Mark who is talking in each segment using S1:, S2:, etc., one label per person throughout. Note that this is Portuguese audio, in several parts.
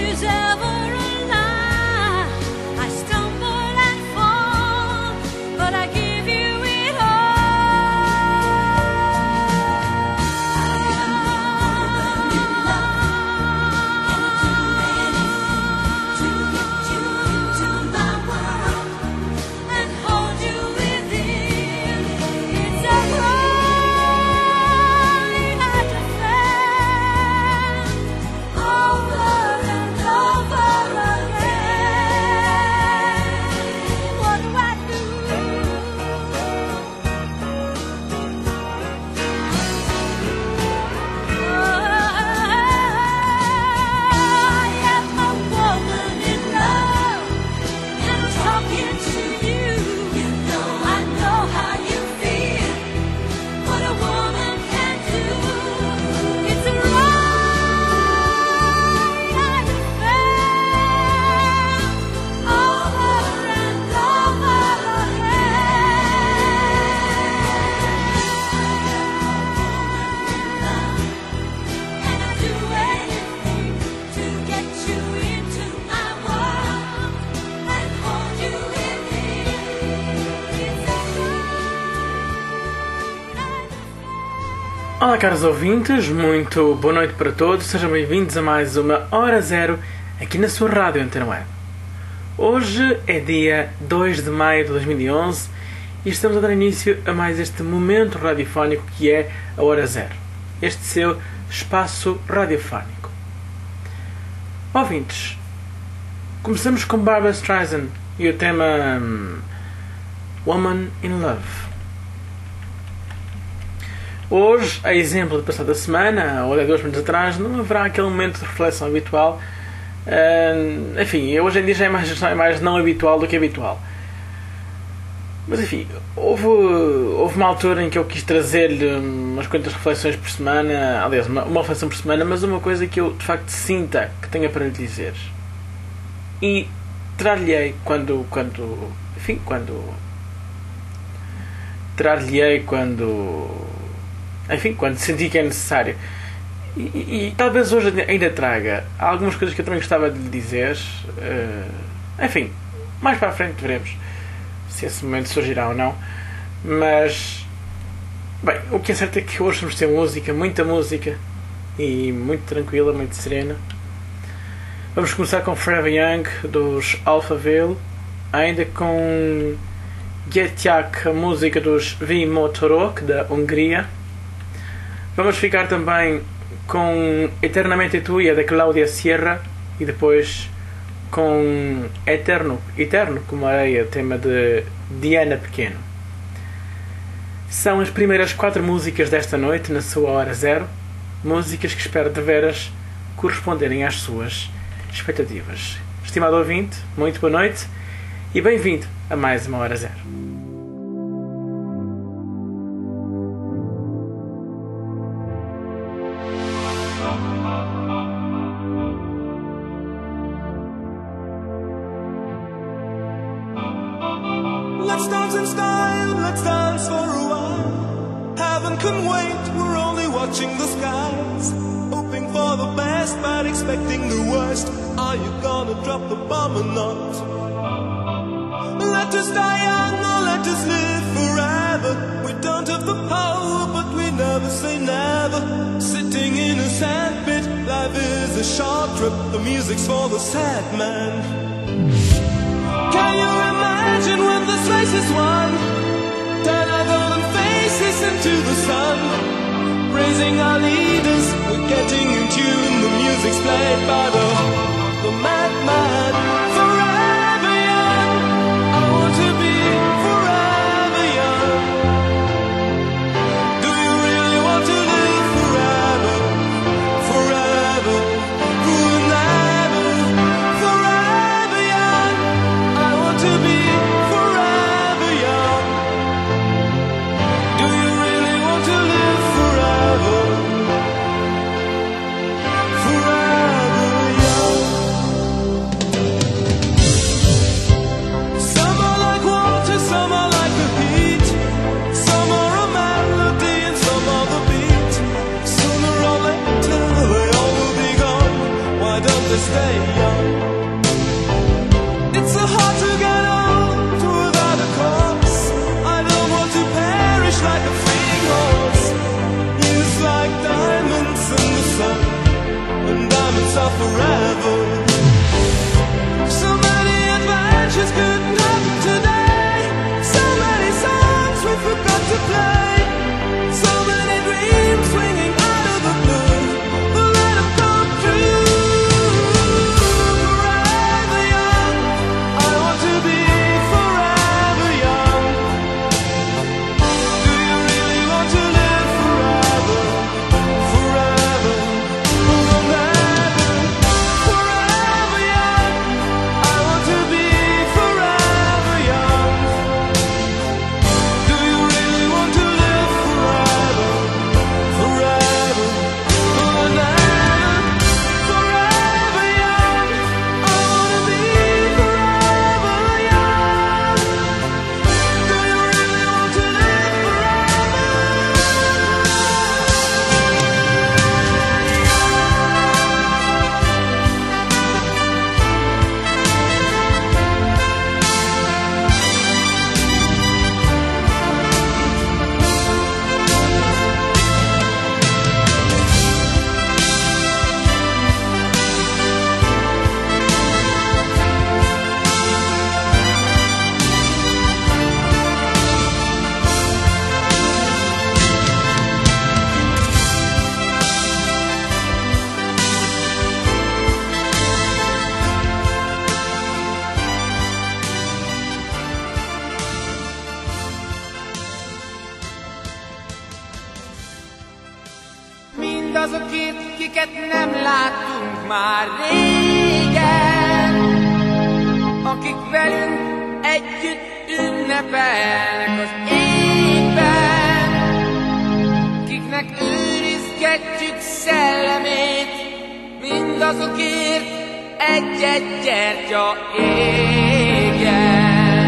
S1: Olá, caros ouvintes, muito boa noite para todos, sejam bem-vindos a mais uma Hora Zero aqui na sua Rádio Antena Web. Hoje é dia 2 de maio de 2011 e estamos a dar início a mais este momento radiofónico que é a Hora Zero, este seu espaço radiofónico. Ouvintes, começamos com Barbra Streisand e o tema Woman in Love. Hoje, a exemplo da passada semana, ou de 2 minutos atrás, não haverá aquele momento de reflexão habitual. Enfim, hoje em dia já é mais não habitual do que habitual. Mas enfim, houve uma altura em que eu quis trazer-lhe umas quantas reflexões por semana, aliás, uma reflexão por semana, mas uma coisa que eu de facto sinta que tenha para lhe dizer. E trar-lhe-ei quando senti que é necessário. E talvez hoje ainda traga algumas coisas que eu também gostava de lhe dizer. Enfim, mais para a frente veremos se esse momento surgirá ou não. Mas, bem, o que é certo é que hoje vamos ter música, muita música, e muito tranquila, muito serena. Vamos começar com Forever Young, dos Alphaville, ainda com Gyertyák, a música dos Vimotorok, da Hungria. Vamos ficar também com Eternamente Tuya, da Cláudia Sierra, e depois com Eterno como Areia, tema de Diana Pequeno. São as primeiras 4 músicas desta noite na sua Hora Zero, músicas que espero de veras corresponderem às suas expectativas. Estimado ouvinte, muito boa noite e bem-vindo a mais uma Hora Zero.
S2: Let's dance in style, let's dance for a while. Heaven can wait, we're only watching the skies. Hoping for the best, but expecting the worst. Are you gonna drop the bomb or not? Let us die young or let us live forever. We don't have the power, but we never say never. Sitting in a sandpit, life is a short trip. The music's for the sad man. Can you imagine when this race is won? Turn our golden faces into the sun. Praising our leaders, we're getting in tune. The music's played by the madman. Forever young, I want to be forever young. Do you really want to live forever? Forever, forever, forever young. I want to be forever young. Do you really want to live forever? Forever young. they stay young. It's so hard to get old without a cause. I don't want to perish like a fleeing horse. Years like diamonds in the sun, and diamonds are forever. So many adventures couldn't happen today. So many songs we forgot to play. So many dreams swinging out of the blue. But let them come true. Forever young, I want to be forever young. Do you really want to live forever? Forever, forever, forever young. I want to be forever young. Do you really want to live forever? Forever, forever, forever young. I want to be forever young. Do you really want to live
S3: Mindazokért, kiket nem láttunk már régen, akik velünk együtt ünnepelnek az égben, kiknek őrizgetjük szellemét, mindazokért egy-egy gyertya égjen.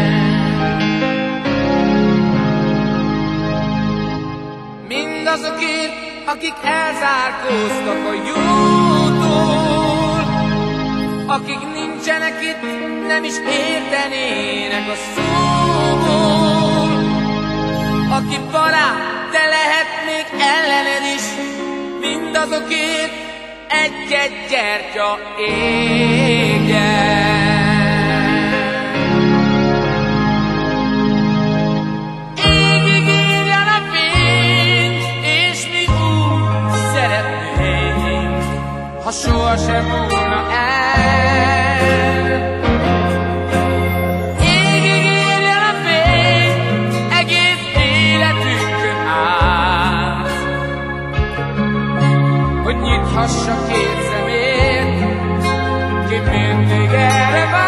S3: Mindazokért, akik elzárkóztak a jótól, akik nincsenek itt, nem is értenének a szóból. Aki barát, de lehet még ellened is, mindazokért egy-egy gyertya égjen. Ha sohasem múlna el, égig érjen a fény, egész életünkön át, hogy nyithassa két szemét, ki mindig erre vár.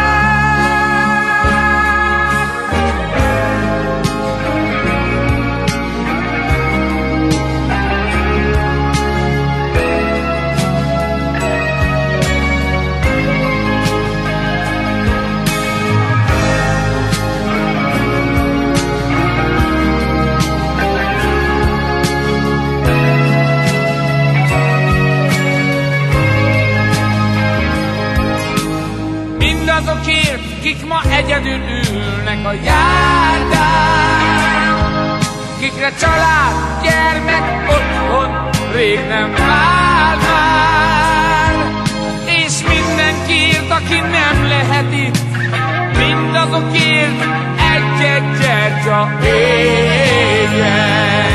S3: Mindazokért, kik ma egyedül ülnek a járdán, kikre család, gyermek, otthon rég nem vár már, és mindenkiért, aki nem lehet itt, mindazokért egy-egy gyertya égjen.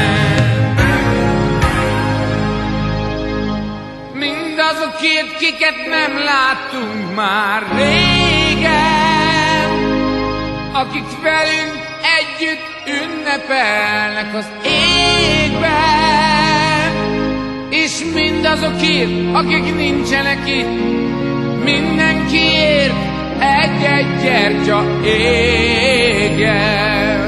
S3: Mindazokért, kiket nem láttunk már régen, akik velünk együtt ünnepelnek az égben, és mindazokért, akik nincsenek itt, mindenkiért egy-egy gyertya égjen.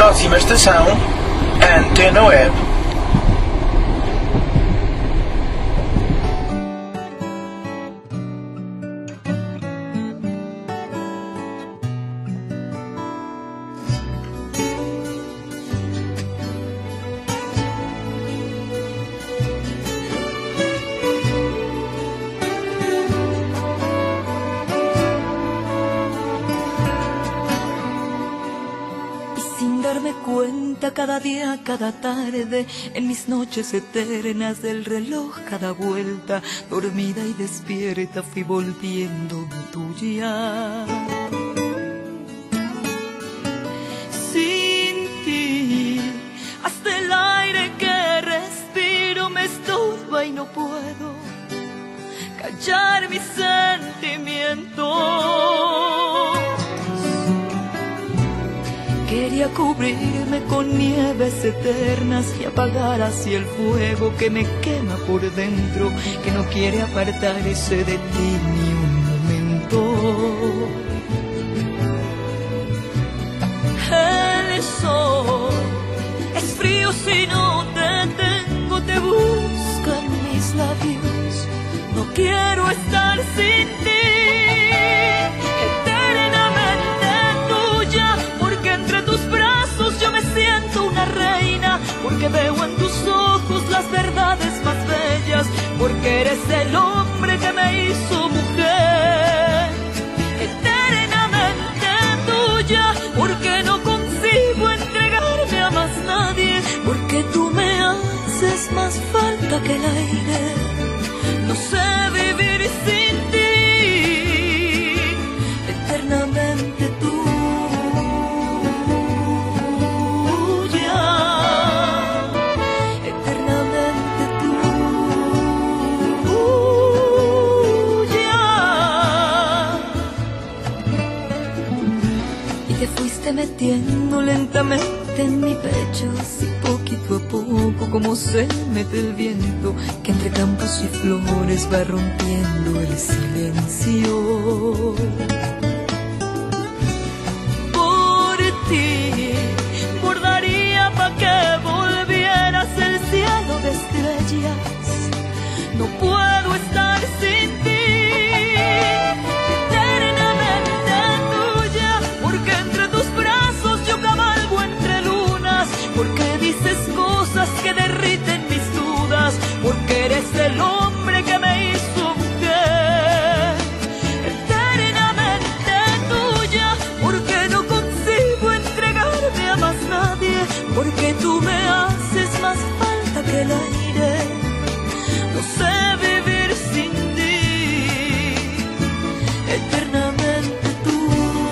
S4: Próxima estação, Antena Web.
S5: Cada día, cada tarde, en mis noches eternas del reloj, cada vuelta, dormida y despierta, fui volviéndome tuya. Sin ti, hasta el aire que respiro me estorba y no puedo callar mis sentimientos. Quería cubrirme con nieves eternas y apagar así el fuego que me quema por dentro, que no quiere apartarse de ti ni un momento. El sol es frío si no te tengo, te busco en mis labios. No quiero estar sin ti. Yo me siento una reina, porque veo en tus ojos las verdades más bellas, porque eres el hombre que me hizo mujer, eternamente tuya, porque no consigo entregarme a más nadie, porque tú me haces más falta que el aire, no sé vivir sin ti, eternamente tú. Metiendo lentamente en mi pecho, así poquito a poco, como se mete el viento, que entre campos y flores va rompiendo el silencio. Por ti, bordaría pa' que volvieras el cielo de estrellas, no puedo estar sin ti. Porque dices cosas que derriten mis dudas, porque eres el hombre que me hizo mujer, eternamente tuya, porque no consigo entregarme a más nadie, porque tú me haces más falta que el aire, no sé vivir sin ti, eternamente tuya.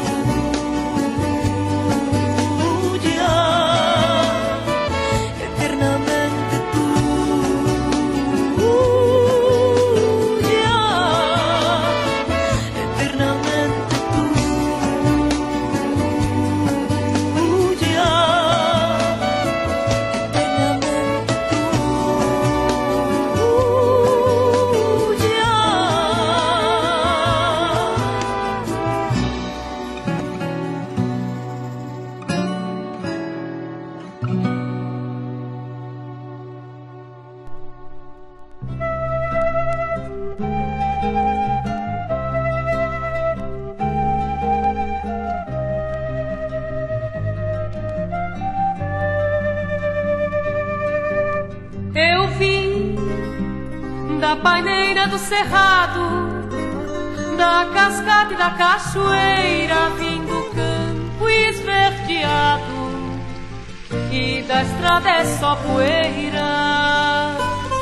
S6: Do cerrado, da cascata e da cachoeira, vim do campo esverdeado, e da estrada é só poeira.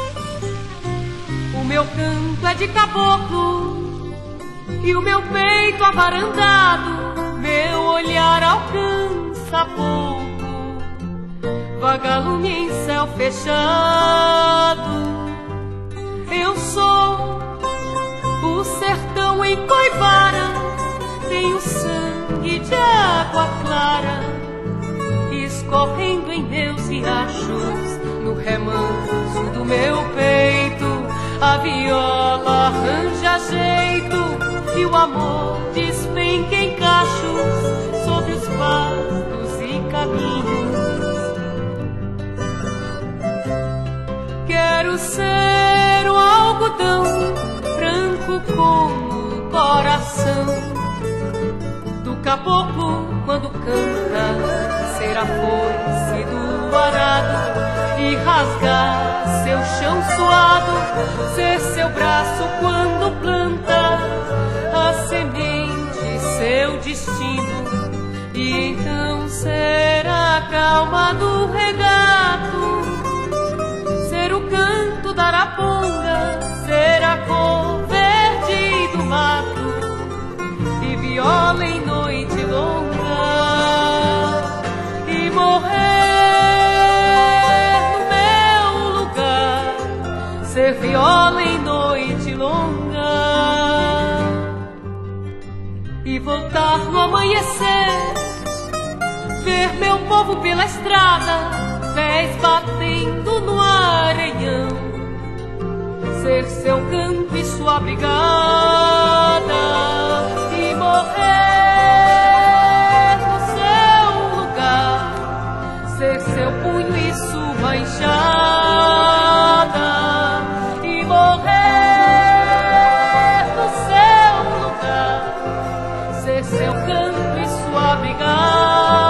S6: O meu canto é de caboclo e o meu peito avarandado, meu olhar alcança pouco, vagalume em céu fechado. Eu sou o sertão em Coivara, tenho sangue de água clara, escorrendo em meus riachos, no remanso do meu peito. A viola arranja jeito e o amor despenca em cachos sobre os pastos e caminhos. quero ser o algodão branco como o coração do caboclo quando canta, ser a foice do arado e rasgar seu chão suado, ser seu braço quando planta a semente, seu destino, e então ser a calma do regato, ser o canto da araponga, ser a cor verde do mato e viola em noite longa, e morrer no meu lugar, ser viola em noite longa, e voltar no amanhecer, ver meu povo pela estrada, pés batendo no areião, ser seu canto e sua brigada, e morrer no seu lugar, ser seu punho e sua enxada, e morrer no seu lugar, ser seu canto e sua brigada.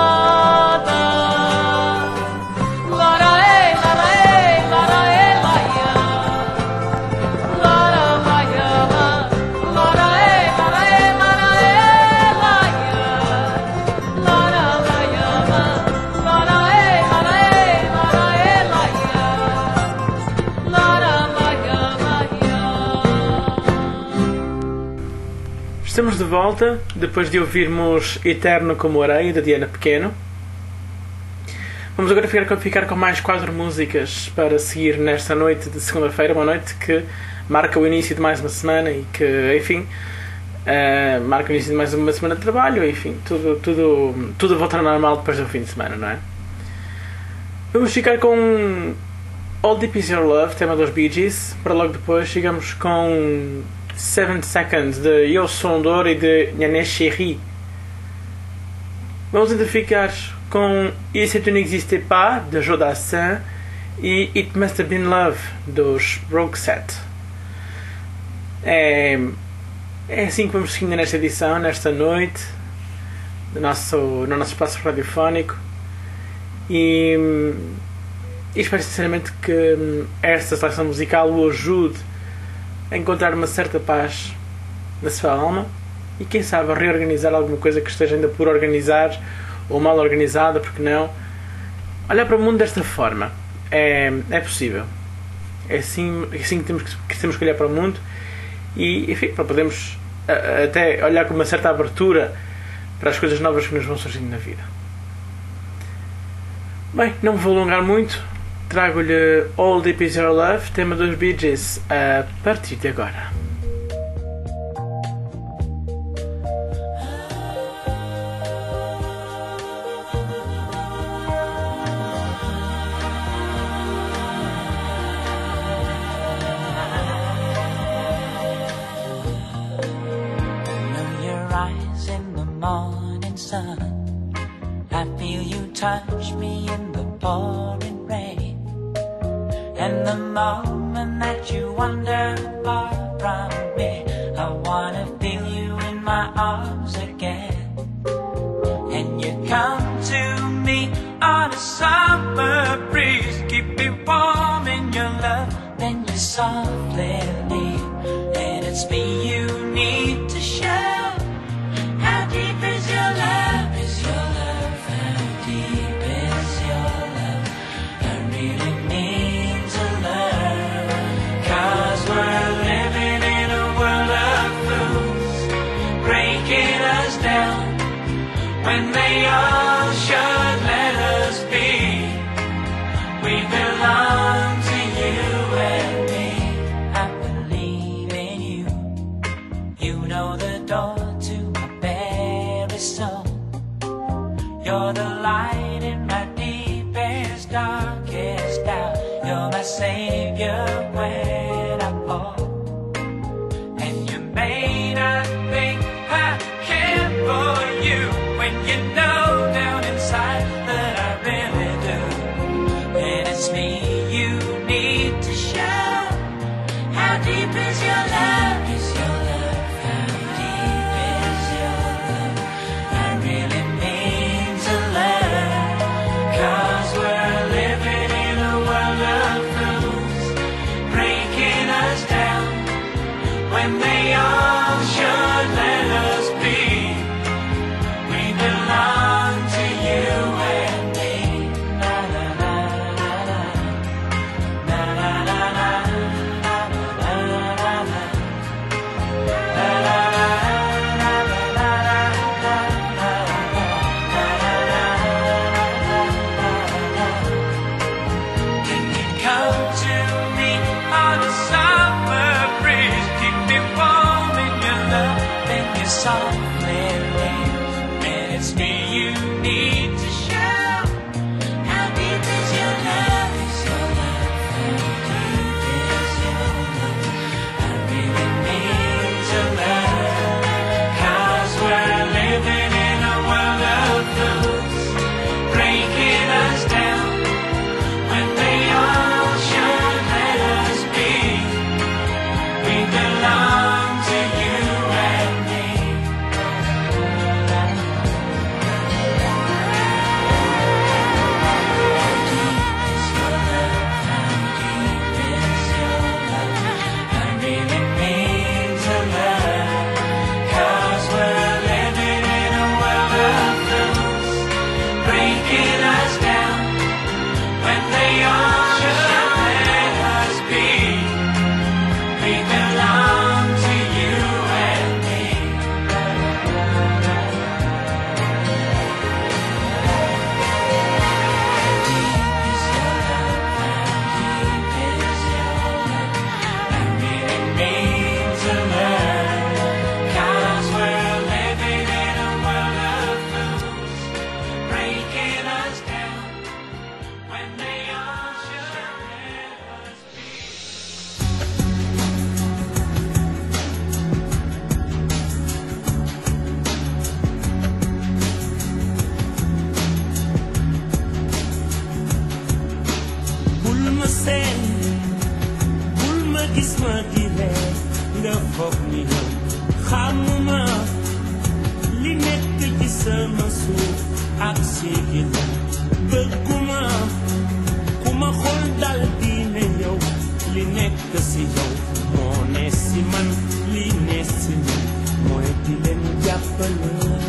S1: Estamos de volta, depois de ouvirmos Eterno como Areia, da Diana Pequeno. Vamos agora ficar com mais 4 músicas para seguir nesta noite de segunda-feira, uma noite que marca o início de mais uma semana e que, enfim, marca o início de mais uma semana de trabalho, enfim, tudo volta ao normal depois do fim de semana, não é? Vamos ficar com All Deep Is Your Love, tema dos Bee Gees, para logo depois chegamos com 7 Seconds de Yo Sondor e de Nhané Chéri. Vamos ainda ficar com Et Si Tu n'existais pas de Jodassin e It Must Have Been Love dos Roxette. É assim que vamos seguindo nesta edição, nesta noite, no nosso espaço radiofónico, e espero sinceramente que esta seleção musical o ajude a encontrar uma certa paz na sua alma e, quem sabe, a reorganizar alguma coisa que esteja ainda por organizar ou mal organizada, porque não. Olhar para o mundo desta forma é possível. É assim que temos que olhar para o mundo e, enfim, para podermos até olhar com uma certa abertura para as coisas novas que nos vão surgindo na vida. Bem, não me vou alongar muito. Trago-lhe All Deep Is Your Love, tema dos Bee Gees, a partir de agora.
S7: Touch me in the pouring rain, and the moment that you wander far from me, I wanna feel you in my arms again. And you come to me on a summer breeze, keep me warm in your love, then you softly leave, and it's me you need to show. How deep is your love? Is your love? When they all should let us be, we belong to you and me. I believe in you. You know the door to my very soul. You're the light in my deepest, darkest doubt. You're my savior when I fall. And you may not think I care for you, when you know down inside that I really do. And it's me you need to show.
S8: seen bul ma gis ma di ree nga foog ni yow xamuma li nekk ci sama suuf ak séegi la bëgguma ku ma xool dal di ne yow li nekk si yow moo ne si man li ne si man mooy di leen jàppale.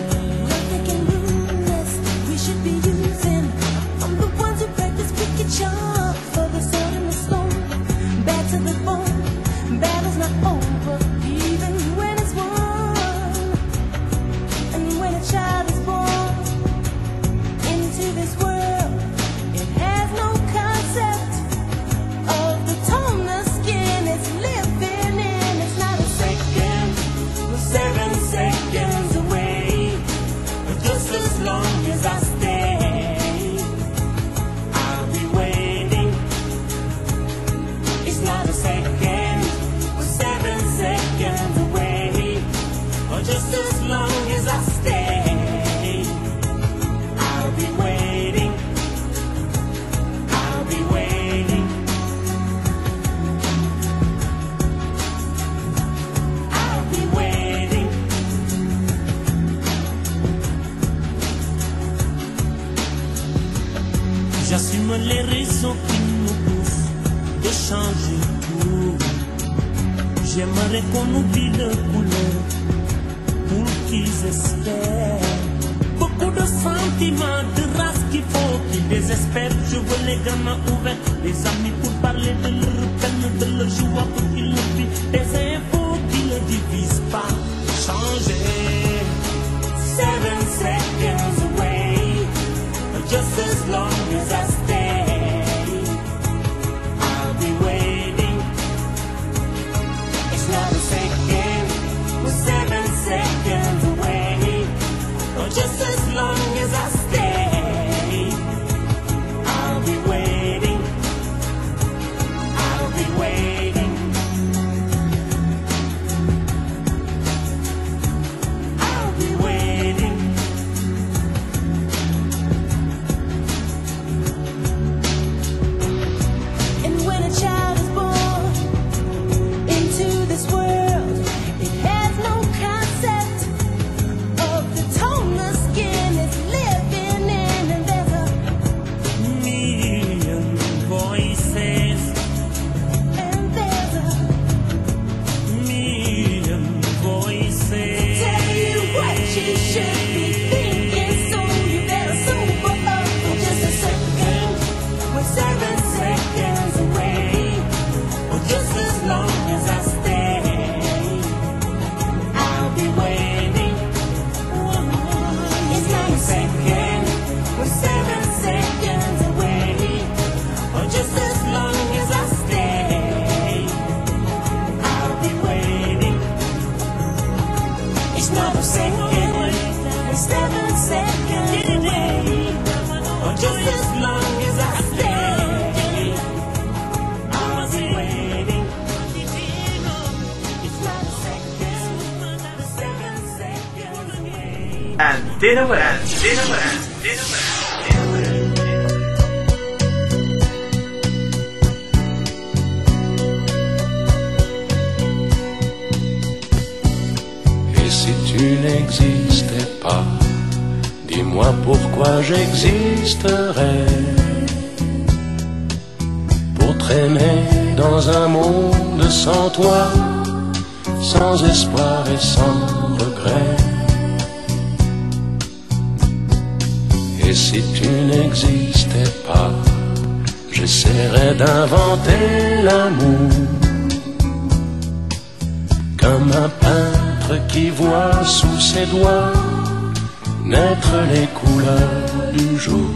S5: We should be using. I'm the ones who practice wicked charm for the sword and the stone. Bad to the bone, battle's not over, even when it's won. And when a child is born into this world, it has no concept of the tone the skin is living in. It's not a second, we're 7 seconds away, but just as long as I stay, I'll be waiting. It's not a second, we're 7 seconds away, or just as long as I stay, I'll be waiting. I'll be waiting. I'll be waiting.
S8: J'assume les raisons qui nous poussent de changer tout. J'aimerais qu'on oublie le couleur pour qu'ils espèrent. Beaucoup de sentiments, de race qu'il faut qu'ils désespèrent. Je veux les gamins ouverts, des amis pour parler de leur peine, de leur joie pour qu'ils le vivent. Des infos qui ne divisent pas. Changer. 7 seconds away, just as long as I stay, I'll be waiting. It's not a second, we're 7 seconds away, or just as long as I stay, I'll be waiting. I'll be waiting. I'll be waiting.
S5: And when a child is born into this world, it has no concept of the tone the skin is living in. And there's a
S8: Million voices,
S5: and there's a
S8: million voices.
S5: tell you what you should be thinking, so you better sober up for just a second. We're 7 seconds away,
S8: Or just as long as I stay,
S5: I'll be waiting.
S8: it's not a second,
S5: We're 7 seconds away.
S8: or just as long as I stay, I'll be waiting. It's not a second,
S5: We're 7 seconds away.
S8: or just as long as I stay, I'll be waiting.
S5: It's not a second, we're 7 seconds away.
S4: Antena West.
S9: Et si tu n'existais pas, dis-moi pourquoi j'existerais. Pour traîner dans un monde sans toi, sans espoir et sans regret. Et si tu n'existais pas, j'essaierais d'inventer l'amour. Comme un peintre qui voit sous ses doigts naître les couleurs du jour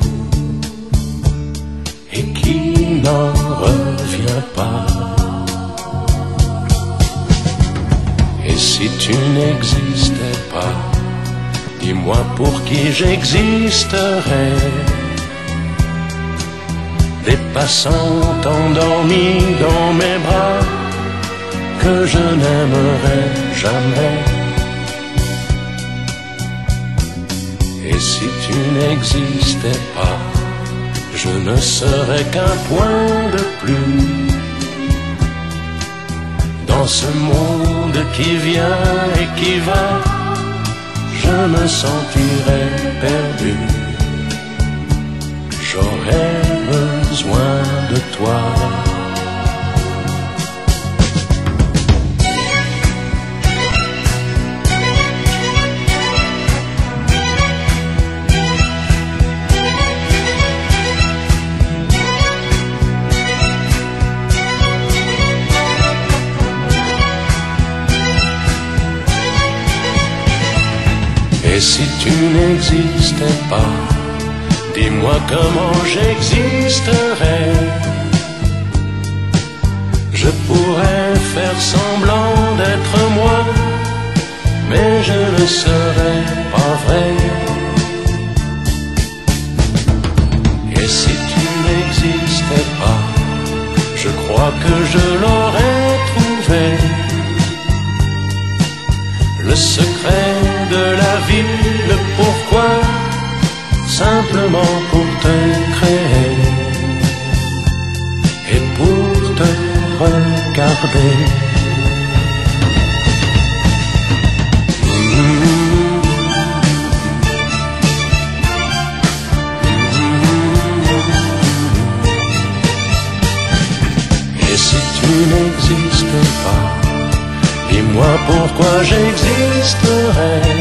S9: et qui n'en revient pas. Et si tu n'existais pas, dis-moi pour qui j'existerais. Des passants endormis dans mes bras que je n'aimerais jamais. Et si tu n'existais pas, je ne serai qu'un point de plus dans ce monde qui vient et qui va. Je me sentirai perdu. J'aurais besoin de toi. Et si tu n'existais pas, dis-moi comment j'existerais. Je pourrais faire semblant d'être moi, mais je ne serais pas vrai. Et si tu n'existais pas, je crois que je l'aurais trouvé. Le secret de la vie, le pourquoi, simplement pour te créer et pour te regarder. Et si tu n'existes pas, dis-moi pourquoi j'existerais.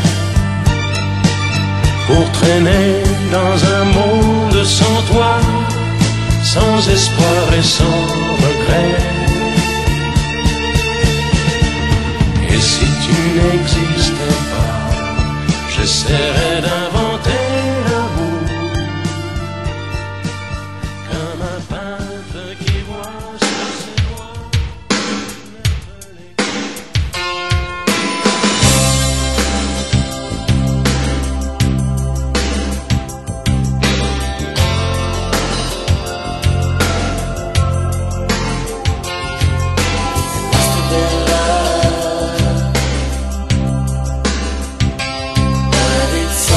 S9: Pour traîner dans un monde sans toi, sans espoir et sans regret. Et si tu n'existais pas, j'essaierais d'inventer l'amour, comme un peintre qui voit sur ses doigts.
S10: It's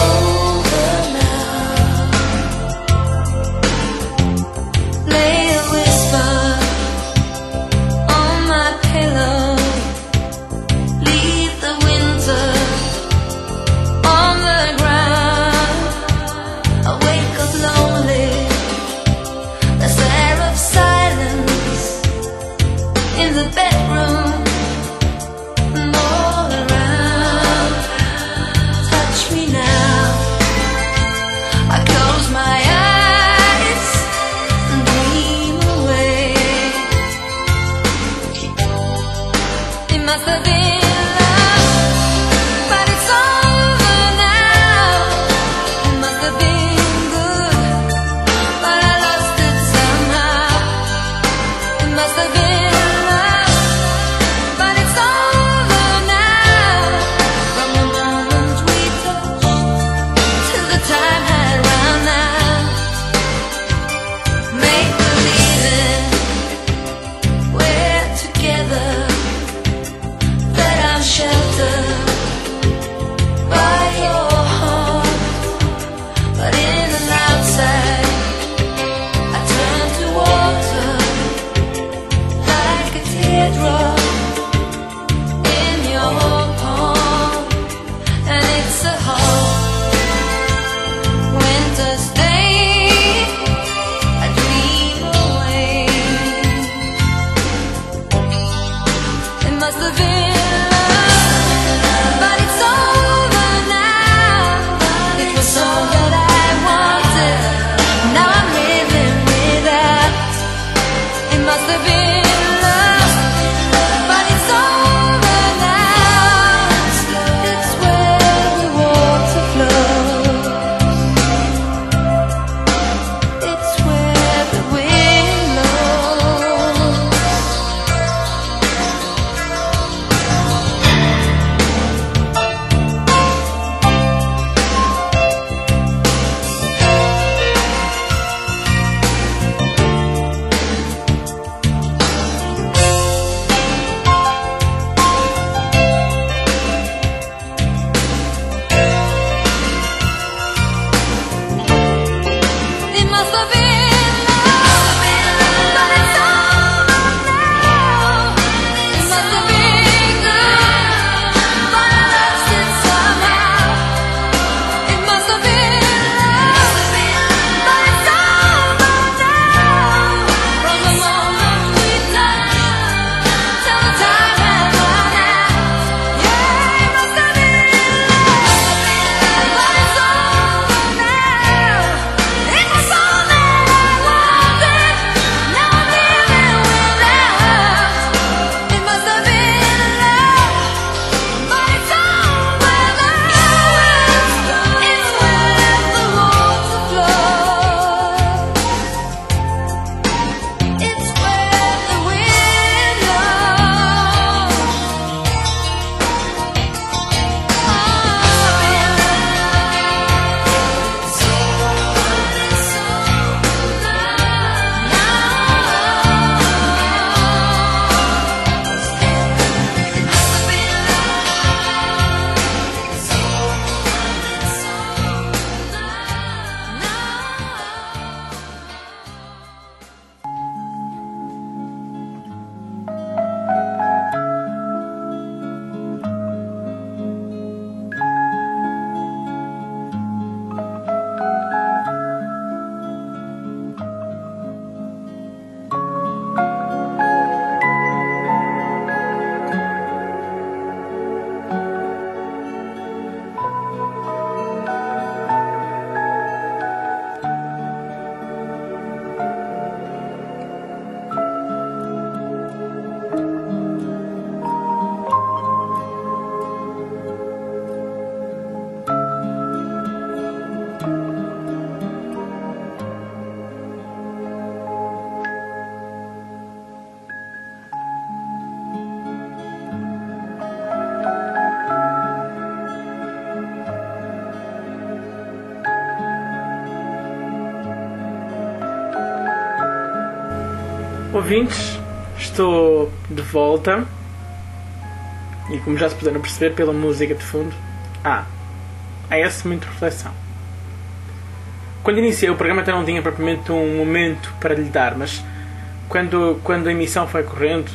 S1: Ouvintes, estou de volta e, como já se puderam perceber pela música de fundo, há essa muita reflexão. Quando iniciei o programa até não tinha propriamente um momento para lhe dar, mas quando a emissão foi correndo,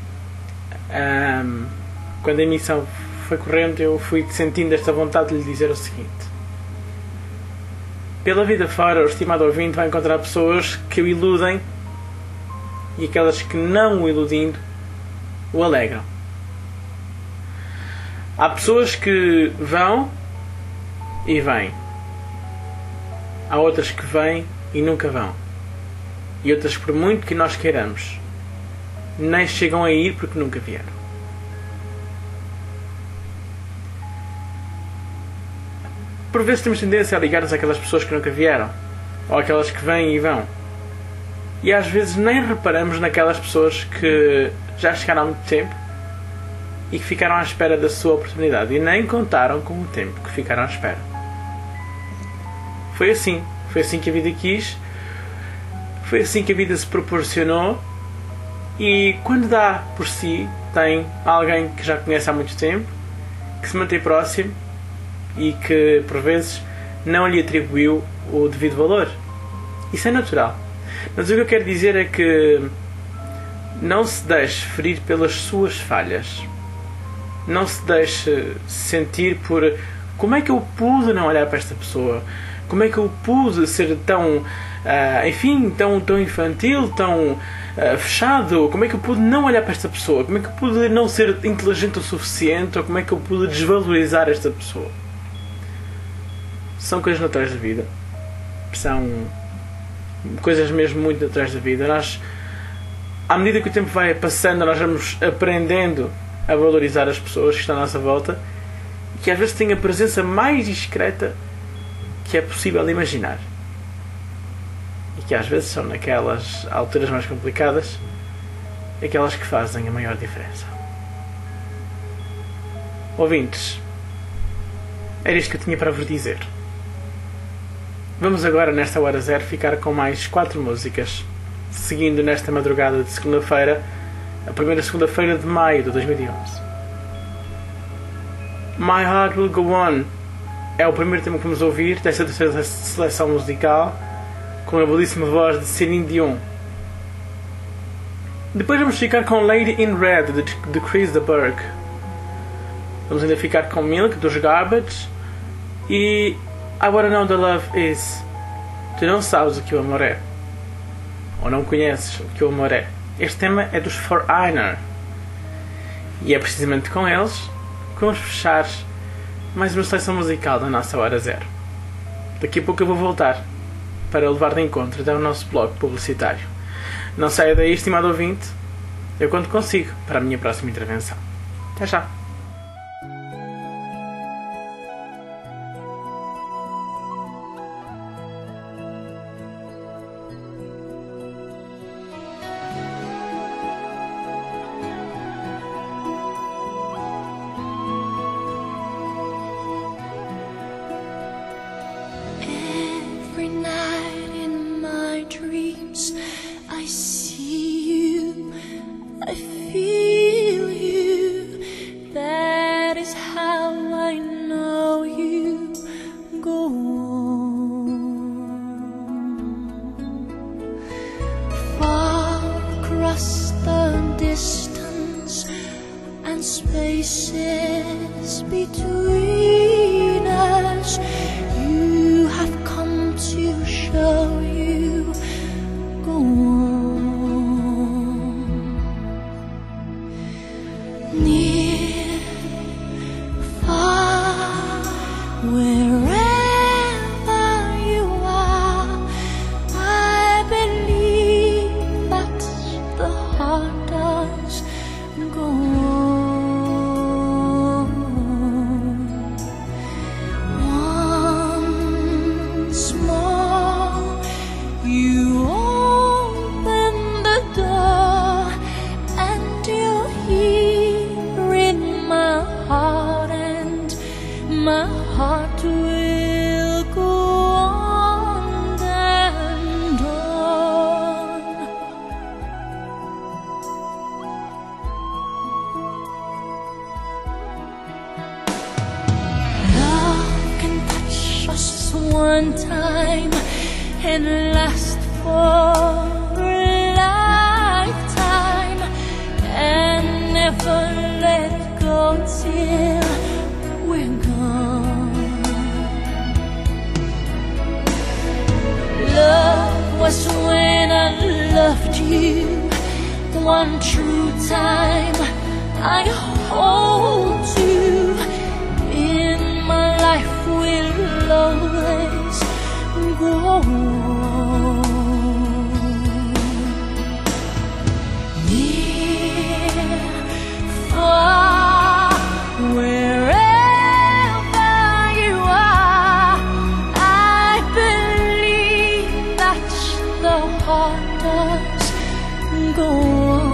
S1: eu fui sentindo esta vontade de lhe dizer o seguinte: pela vida fora, o estimado ouvinte vai encontrar pessoas que o iludem e aquelas que, não o iludindo, o alegram. Há pessoas que vão e vêm. Há outras que vêm e nunca vão. E outras que, por muito que nós queiramos, nem chegam a ir porque nunca vieram. Por vezes temos tendência a ligar-nos àquelas pessoas que nunca vieram, ou àquelas que vêm e vão. E às vezes nem reparamos naquelas pessoas que já chegaram há muito tempo e que ficaram à espera da sua oportunidade e nem contaram com o tempo que ficaram à espera. Foi assim que a vida quis, foi assim que a vida se proporcionou, e quando dá por si, tem alguém que já conhece há muito tempo, que se mantém próximo e que por vezes não lhe atribuiu o devido valor. Isso é natural. Mas o que eu quero dizer é que não se deixe ferir pelas suas falhas. Não se deixe sentir por como é que eu pude não olhar para esta pessoa, como é que eu pude ser tão tão infantil, tão fechado, como é que eu pude não olhar para esta pessoa, como é que eu pude não ser inteligente o suficiente, ou como é que eu pude desvalorizar esta pessoa. São coisas naturais da vida. São coisas mesmo muito naturais da vida. Nós, à medida que o tempo vai passando, nós vamos aprendendo a valorizar as pessoas que estão à nossa volta, e que às vezes têm a presença mais discreta que é possível imaginar, e que às vezes são, naquelas alturas mais complicadas, aquelas que fazem a maior diferença. Ouvintes, era isto que eu tinha para vos dizer. Vamos agora, nesta hora zero, ficar com mais 4 músicas, seguindo nesta madrugada de segunda-feira, a primeira segunda-feira de maio de 2011. My Heart Will Go On é o primeiro tema que vamos ouvir desta terceira seleção musical, com a belíssima voz de Céline Dion. Depois vamos ficar com Lady in Red, de Chris de Burgh. Vamos ainda ficar com Milk, dos Garbage, e I Wanna Know The Love Is. Tu não sabes o que o amor é, ou não conheces o que o amor é. Este tema é dos Foreigner, e é precisamente com eles que vamos fechar mais uma seleção musical da nossa hora zero. Daqui a pouco eu vou voltar para levar de encontro até o nosso blog publicitário. Não saia daí, estimado ouvinte, eu conto consigo para a minha próxima intervenção. Até já!
S5: Spaces between us, you have come to show you. Go on, near, far, wherever you are. I believe that the heart does go on. one time and last for a lifetime, and never let go till we're gone. Love was when I loved you one true time. I hold you in my life, will always go on. Near, far, wherever you are, I believe that the heart does go on.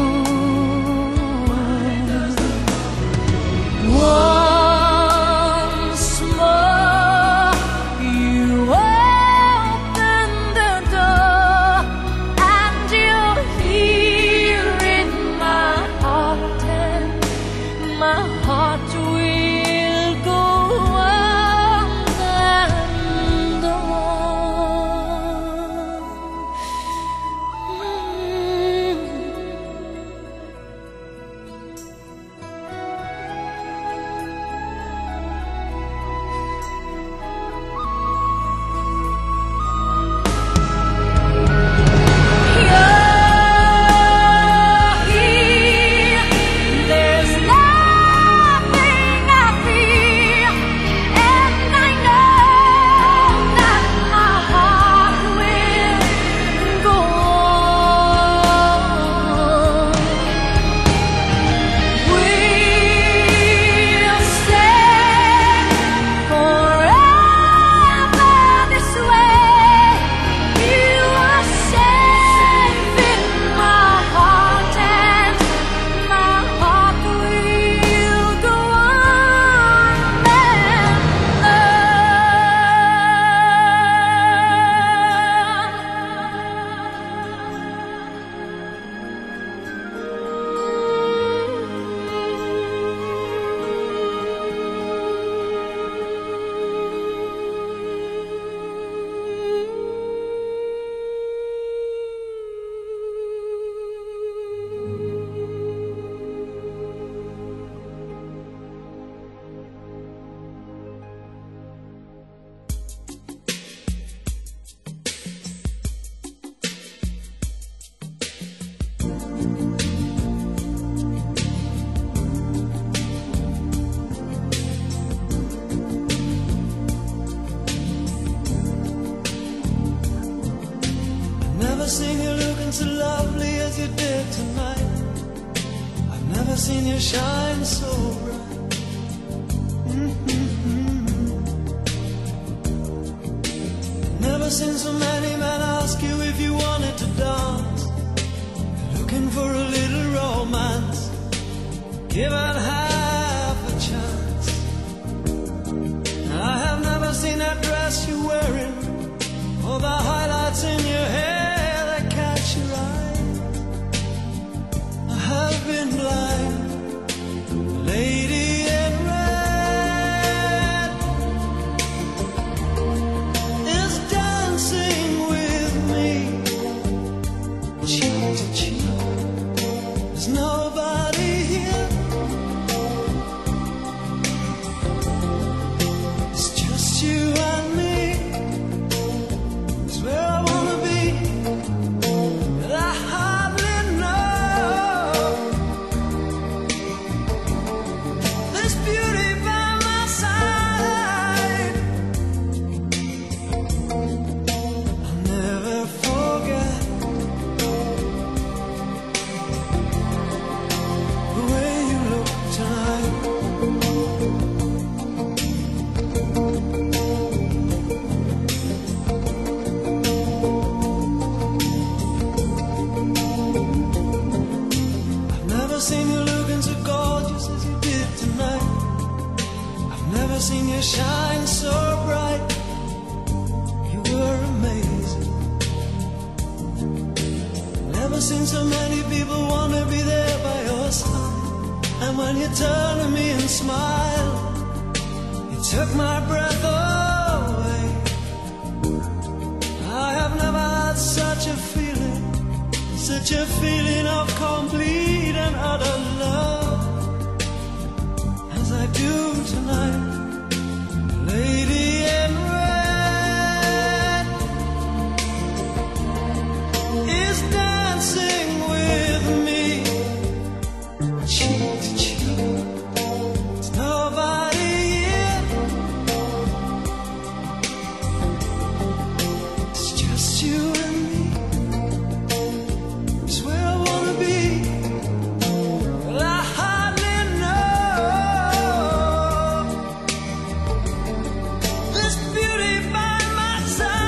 S5: Once more, you open the door, and you're here in my heart, and my heart will go on and
S2: seen you looking so lovely as you did tonight. I've never seen you shine so bright. Never seen so many men ask you if you wanted to dance. Looking for a little romance, give it half a chance. I have never seen that dress you're wearing, or the highlights in your hair that catch your eye. I have been blind, lady in red is dancing with me, cheek to cheek. There's nobody here, it's just you and me. It's where I wanna be, but I hardly know. This beauty by my side, I'll never forget the way you look tonight. I've never seen you looking so gorgeous as you did tonight. I've never seen you shine so bright. You were amazing. Never seen so many people wanna be there by your side. And when you turned to me and smiled, you took my breath away. such a feeling of complete and utter love, as I do tonight, lady in red is dancing with me, cheek to cheek. There's nobody here, it's just you and me. It's where I wanna be. Well, I hardly know this beauty by my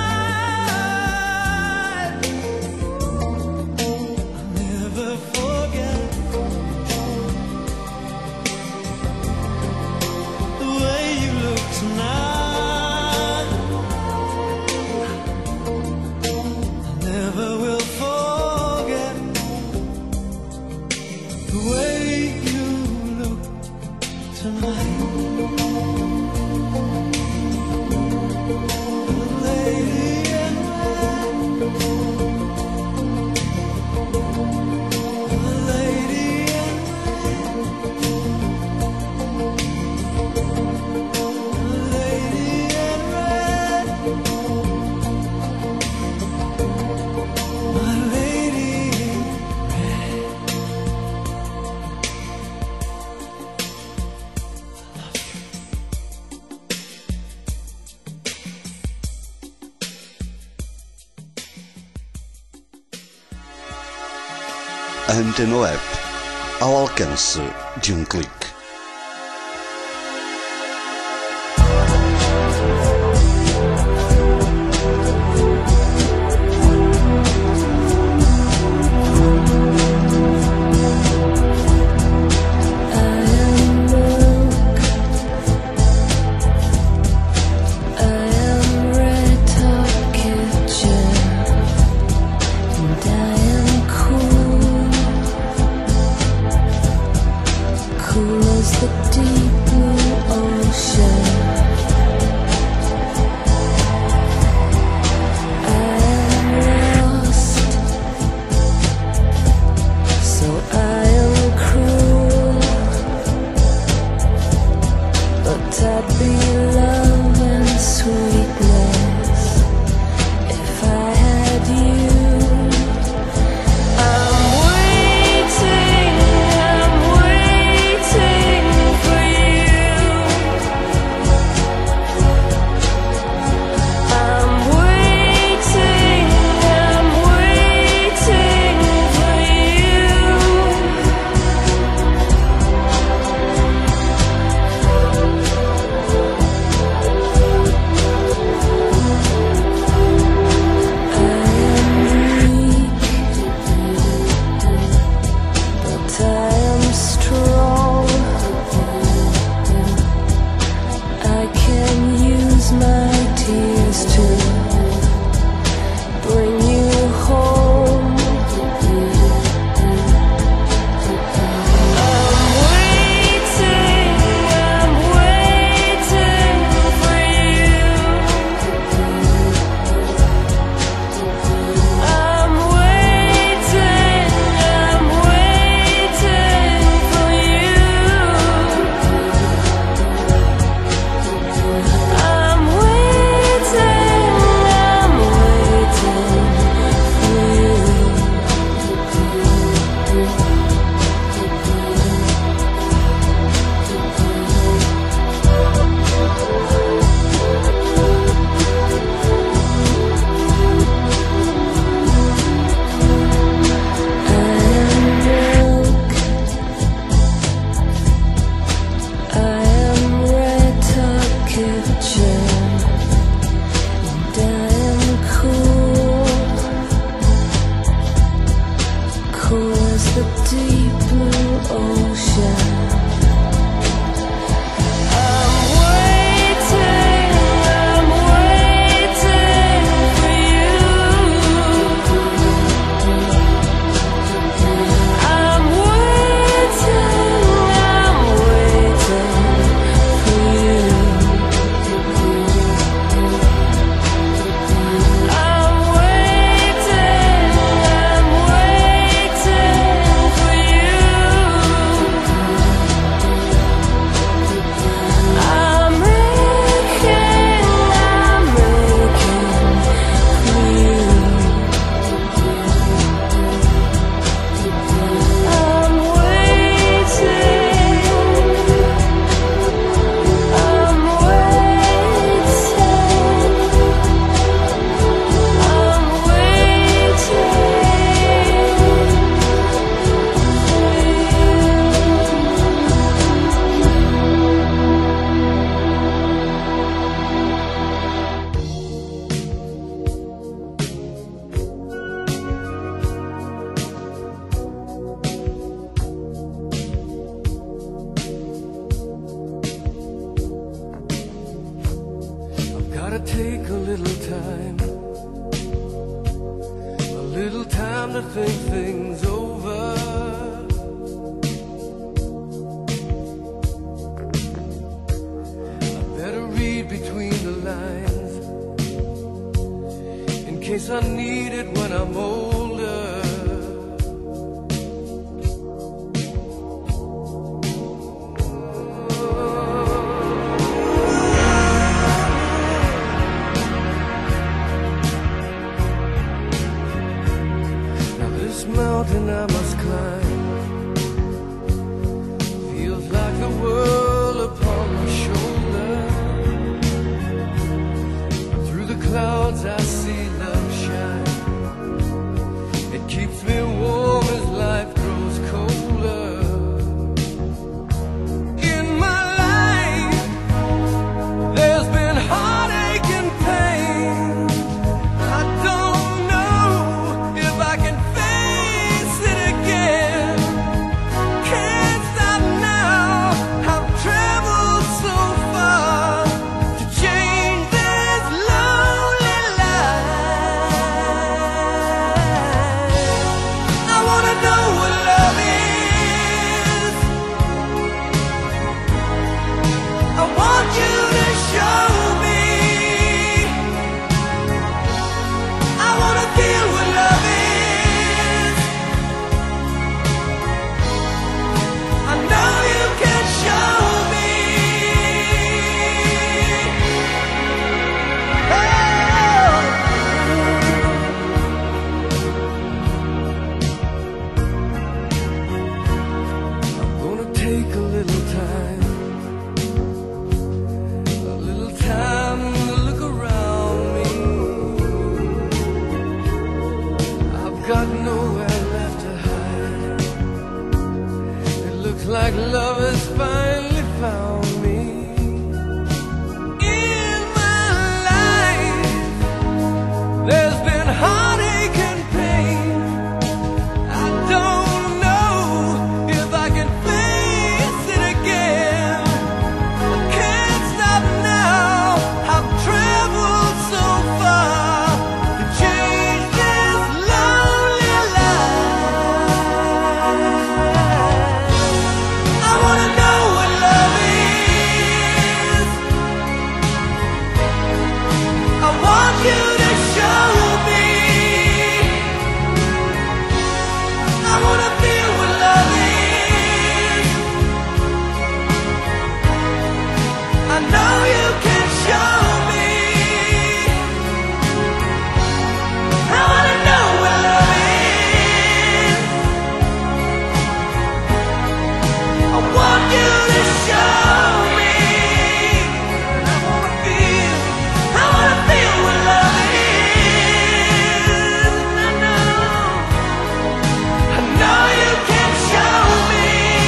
S2: side. I'll never forget the way you look tonight. I never will forget the way you look tonight. The lady in red, the lady in red, the lady in red, my lady in red.
S10: Antena Web, ao alcance de um clique.
S5: Cool as the deep blue ocean. I am lost, so I am cruel, but I'd be love and sweetness if I had you. I'm waiting for you. I'm waiting for but I am strong. I can use my tears to bring you home. I'm waiting for you. I'm waiting for you. I'm waiting
S11: think things over. I better read between the lines in case I need it when I'm older. Mountain I must climb feels like the world upon my shoulder. Through the clouds I see love shine. It keeps me warm as life grows colder. In my life there's been heartache and pain. I don't know if I can like love has finally found me. In my life there's been heartache and pain. I don't know if I can face it again. I can't stop now. I've traveled so far to change this lonely life. I wanna know what love is. I want you to show me. I wanna feel what love is. I know you can show me. I wanna know what love is. I want you to show me. I wanna feel what love is. I know you can show me.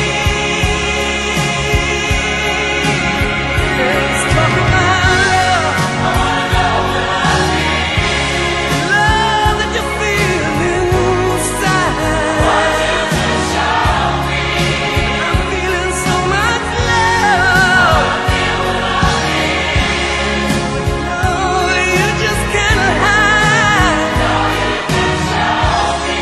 S11: Let's talk about love. I wanna know what love is. Love that you feel inside. I want you to show me. I'm feeling so much love. I feel what love is. Oh, you just can't hide. No, you can show me.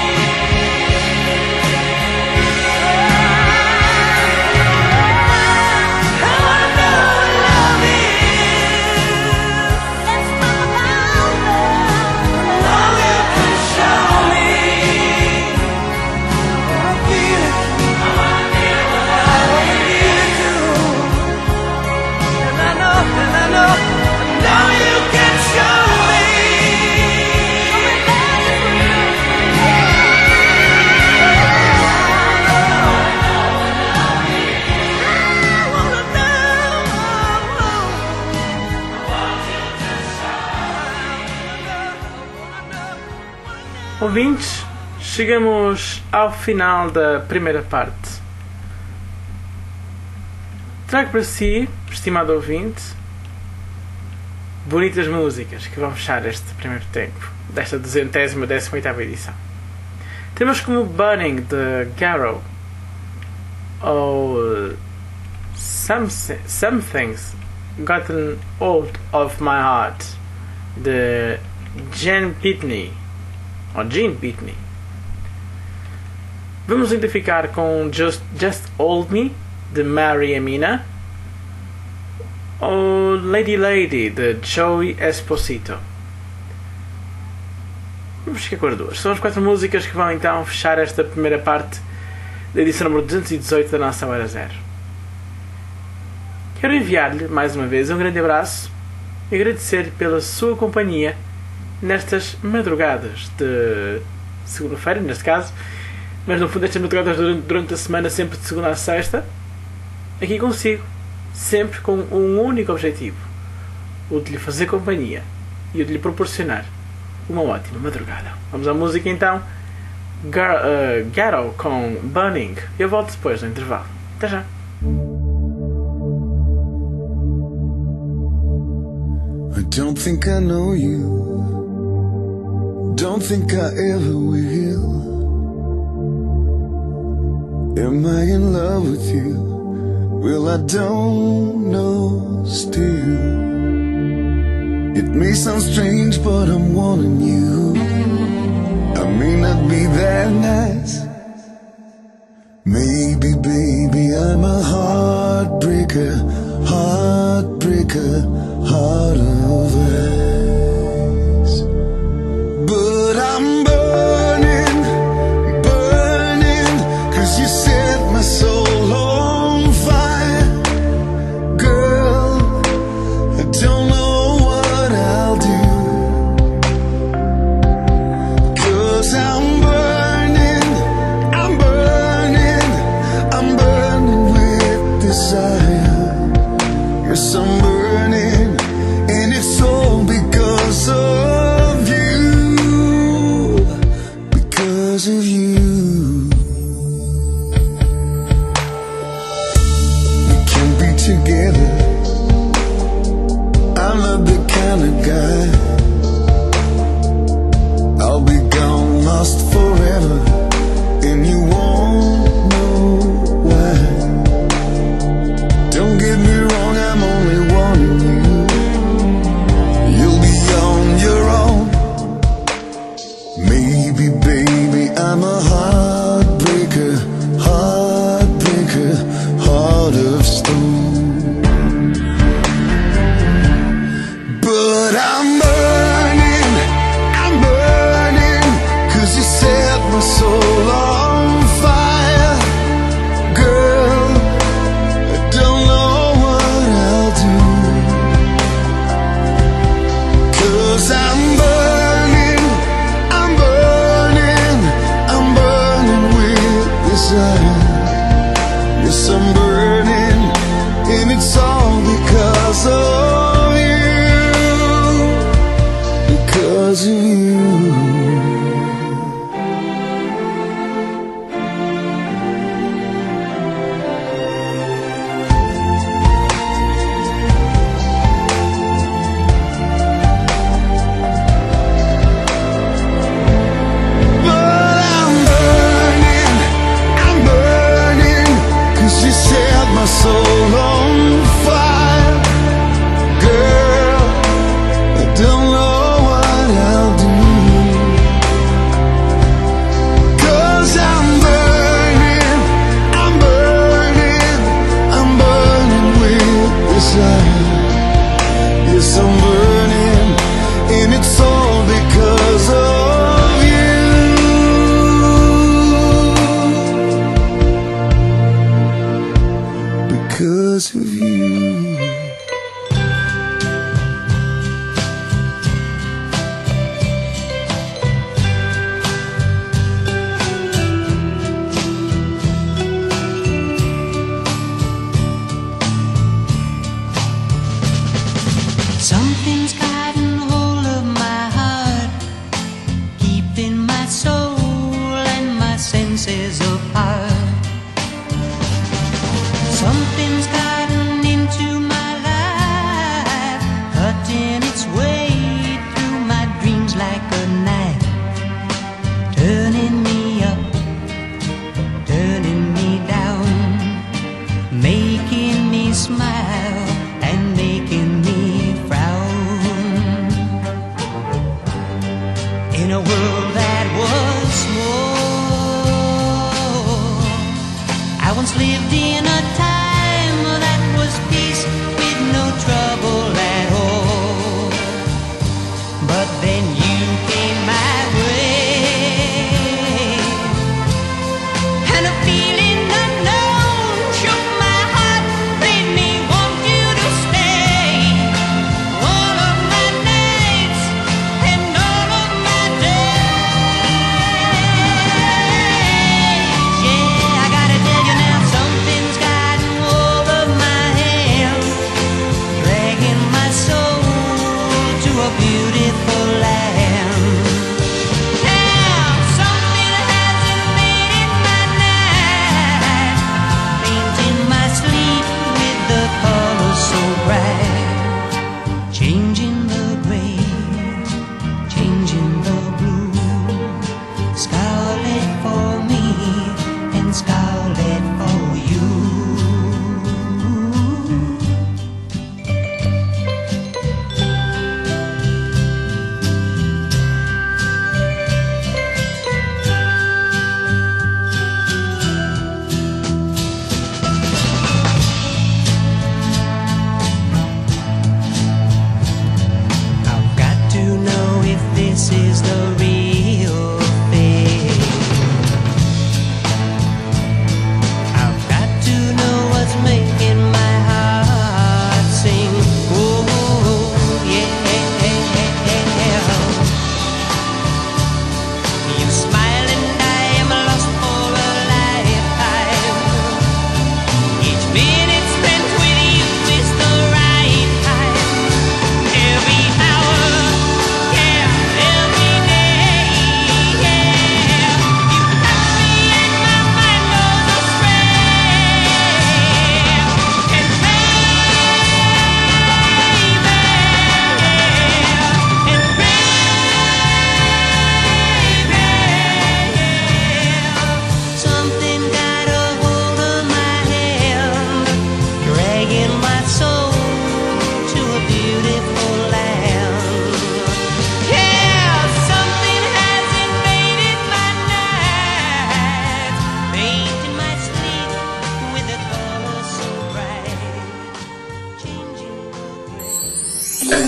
S11: I wanna know what love is. Let's talk about love. No, you can show me. I feel it. I wanna feel what love is. And I know you can show me. I wanna
S1: Ouvintes, chegamos ao final da primeira parte. Trago para si, estimado ouvinte, bonitas músicas que vão fechar este primeiro tempo desta 218ª edição. Temos como Burning de Garrow, ou Something's Gotten Hold of My Heart de Gene Pitney, ou Gene Pitney. Vamos identificar com Just Hold Me, de Mary Amina, ou Lady Lady, de Joey Esposito. Vamos ficar com as duas. São as 4 músicas que vão então fechar esta primeira parte da edição número 218 da nossa Hora Zero. Quero enviar-lhe mais uma vez um grande abraço e agradecer pela sua companhia nestas madrugadas de segunda-feira, neste caso, mas no fundo estas madrugadas durante a semana, sempre de segunda a sexta, aqui consigo, sempre com um único objetivo: o de lhe fazer companhia e o de lhe proporcionar uma ótima madrugada. Vamos à música então. Ghetto com Burning. Eu volto depois do intervalo. Até já.
S2: I don't think I know you. Don't think I ever will. Am I in love with you? Well, I don't know still. It may sound strange, but I'm wanting you. I may not be that nice. Maybe, baby, I'm a heartbreaker, heartbreaker, heart of ice. But I'm burning, burning, 'cause you set my soul on fire. Girl, I don't know what I'll do. I'm burning, I'm burning, I'm burning with desire. Yes, I'm burning, and it's all because of you, because of you. We can't be together. I'm not the kind of guy. I'll be gone, lost forever, and you won't know why. Don't get me wrong, I'm only wanting you. You'll be on your own. Maybe, baby, I'm a heartbreaker, heartbreaker, heart of stone. But I'm burning, I'm burning, 'cause you set my soul on fire. Girl, I don't know what I'll do. 'Cause I'm burning, I'm burning, I'm burning with desire. Yes, I'm burning, and it's all because of you, because of you. My soul on fire. Girl, I don't know what I'll do. 'Cause I'm burning, I'm burning, I'm burning with desire. Yes, I'm burning, and it's all because of you. Because of you.
S12: Something's gotten hold of my heart, keeping my soul and my senses apart. Something's gotten into my life, cutting its way through my dreams like a knife, turning me up, turning me down, making me smile and making me frown. In a world that was small,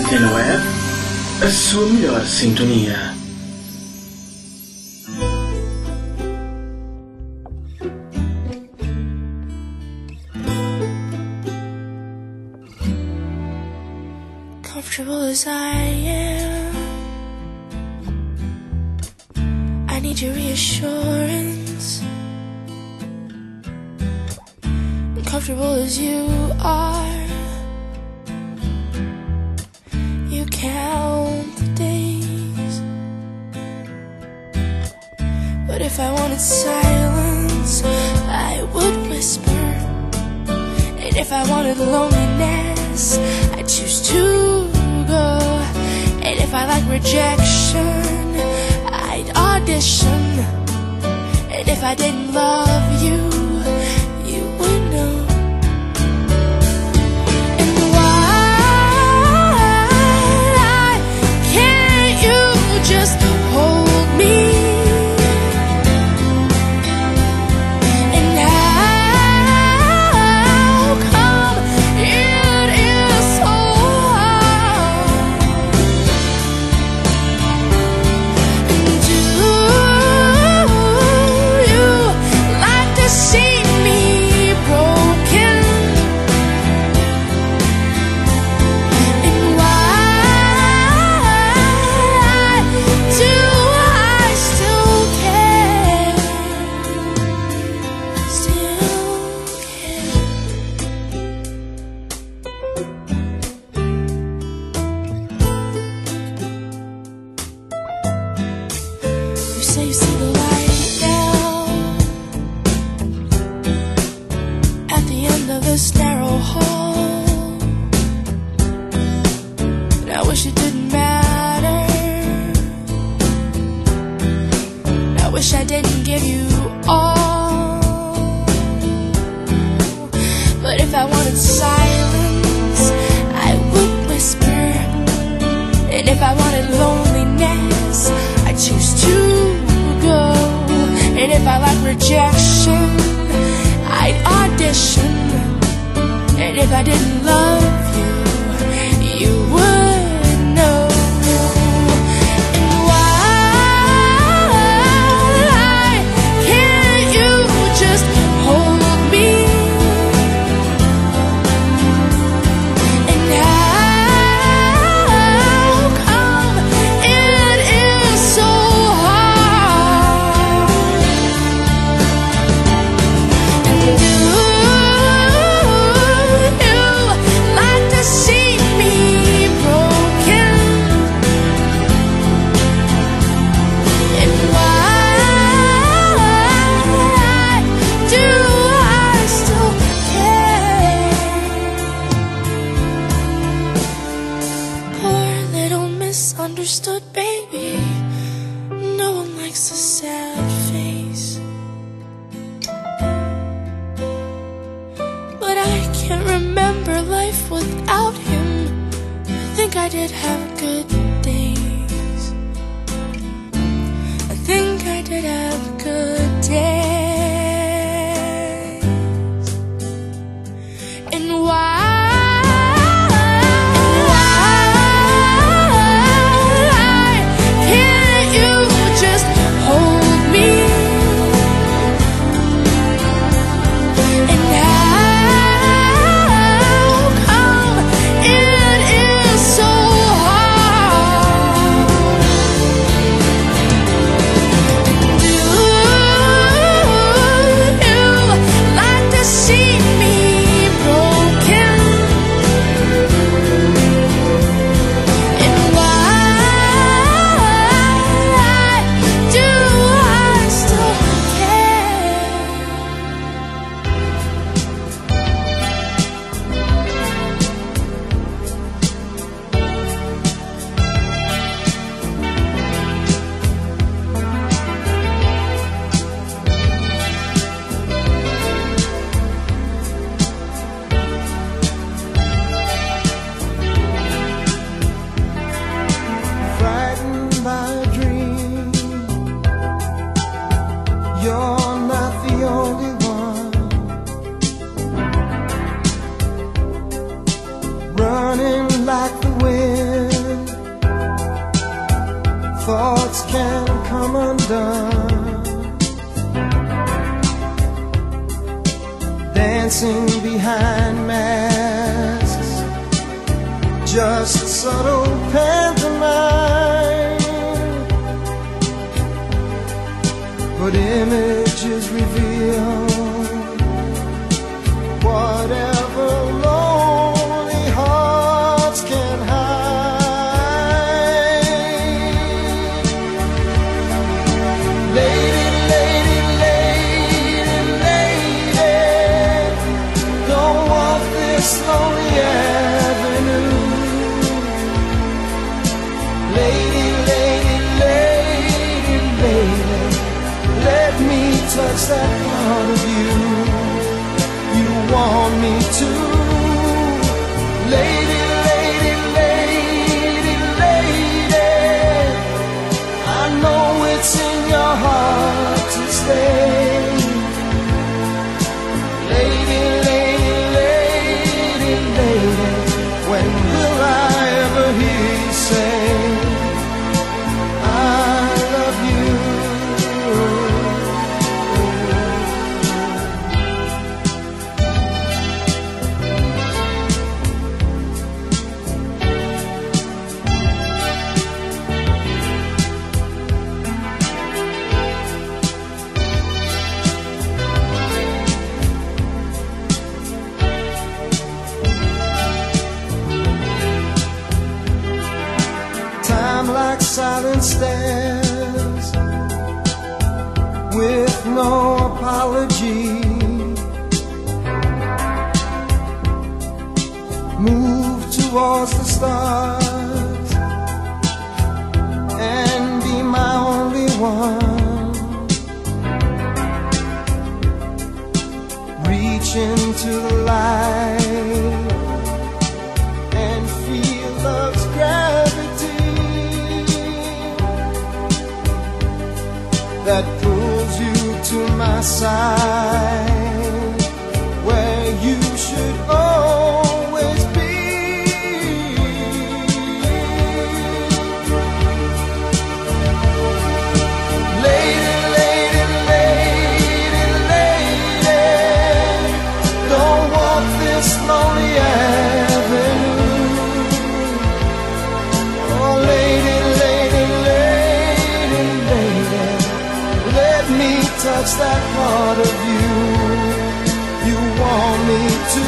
S13: Antena Web, a sua melhor sintonia.
S14: Comfortable as I am, I need your reassurance. Comfortable as you are, you count the days. But if I wanted silence, I would whisper. And if I wanted loneliness, I'd choose to go. And if I like rejection, I'd audition. And if I didn't love you, you would know. And why can't you just hold me? And how come it is so hard? And do you like to see me broken? And why do I still care? You say you see the light now at the end of this narrow hall. But I wish it didn't matter. I wish I didn't give you all. But if I wanted silence, I would whisper. And if I wanted loneliness, I choose to go. And if I like rejection, I'd audition. And if I didn't love you, you would know. And why can't you just hold me? And how come it is so hard? And do you like to see me broken? And why do I still care? Poor little misunderstood baby, no one likes a sad face. But I can't remember life without him. I think I did have good days. I think I did have good days. And why can't you just hold me? And how come it is so hard? Do you like to see me broken? And why do I still care?
S11: Frightened by a dream, you're not the only one. Running like the wind come undone, dancing behind masks, just a subtle pantomime, but images reveal whatever lonely hearts can hide. Lady, lady, lady, lady, don't walk this lonely avenue. Lady, lady, lady, lady, let me touch that part of you you want me to. Lady, lady, lady, lady, I know it's in your heart to stay. Lady, lady, lady, lady, when will I ever hear you say I love you? Time like silent stairs, with no apology, move towards the stars and be my only one. Reach into the light and feel love's gravity that pulls you to my side, where you should always be. Lady, lady, lady, lady, don't walk this lonely avenue. Oh, lady, lady, lady, lady, let me touch that part of you you want me to.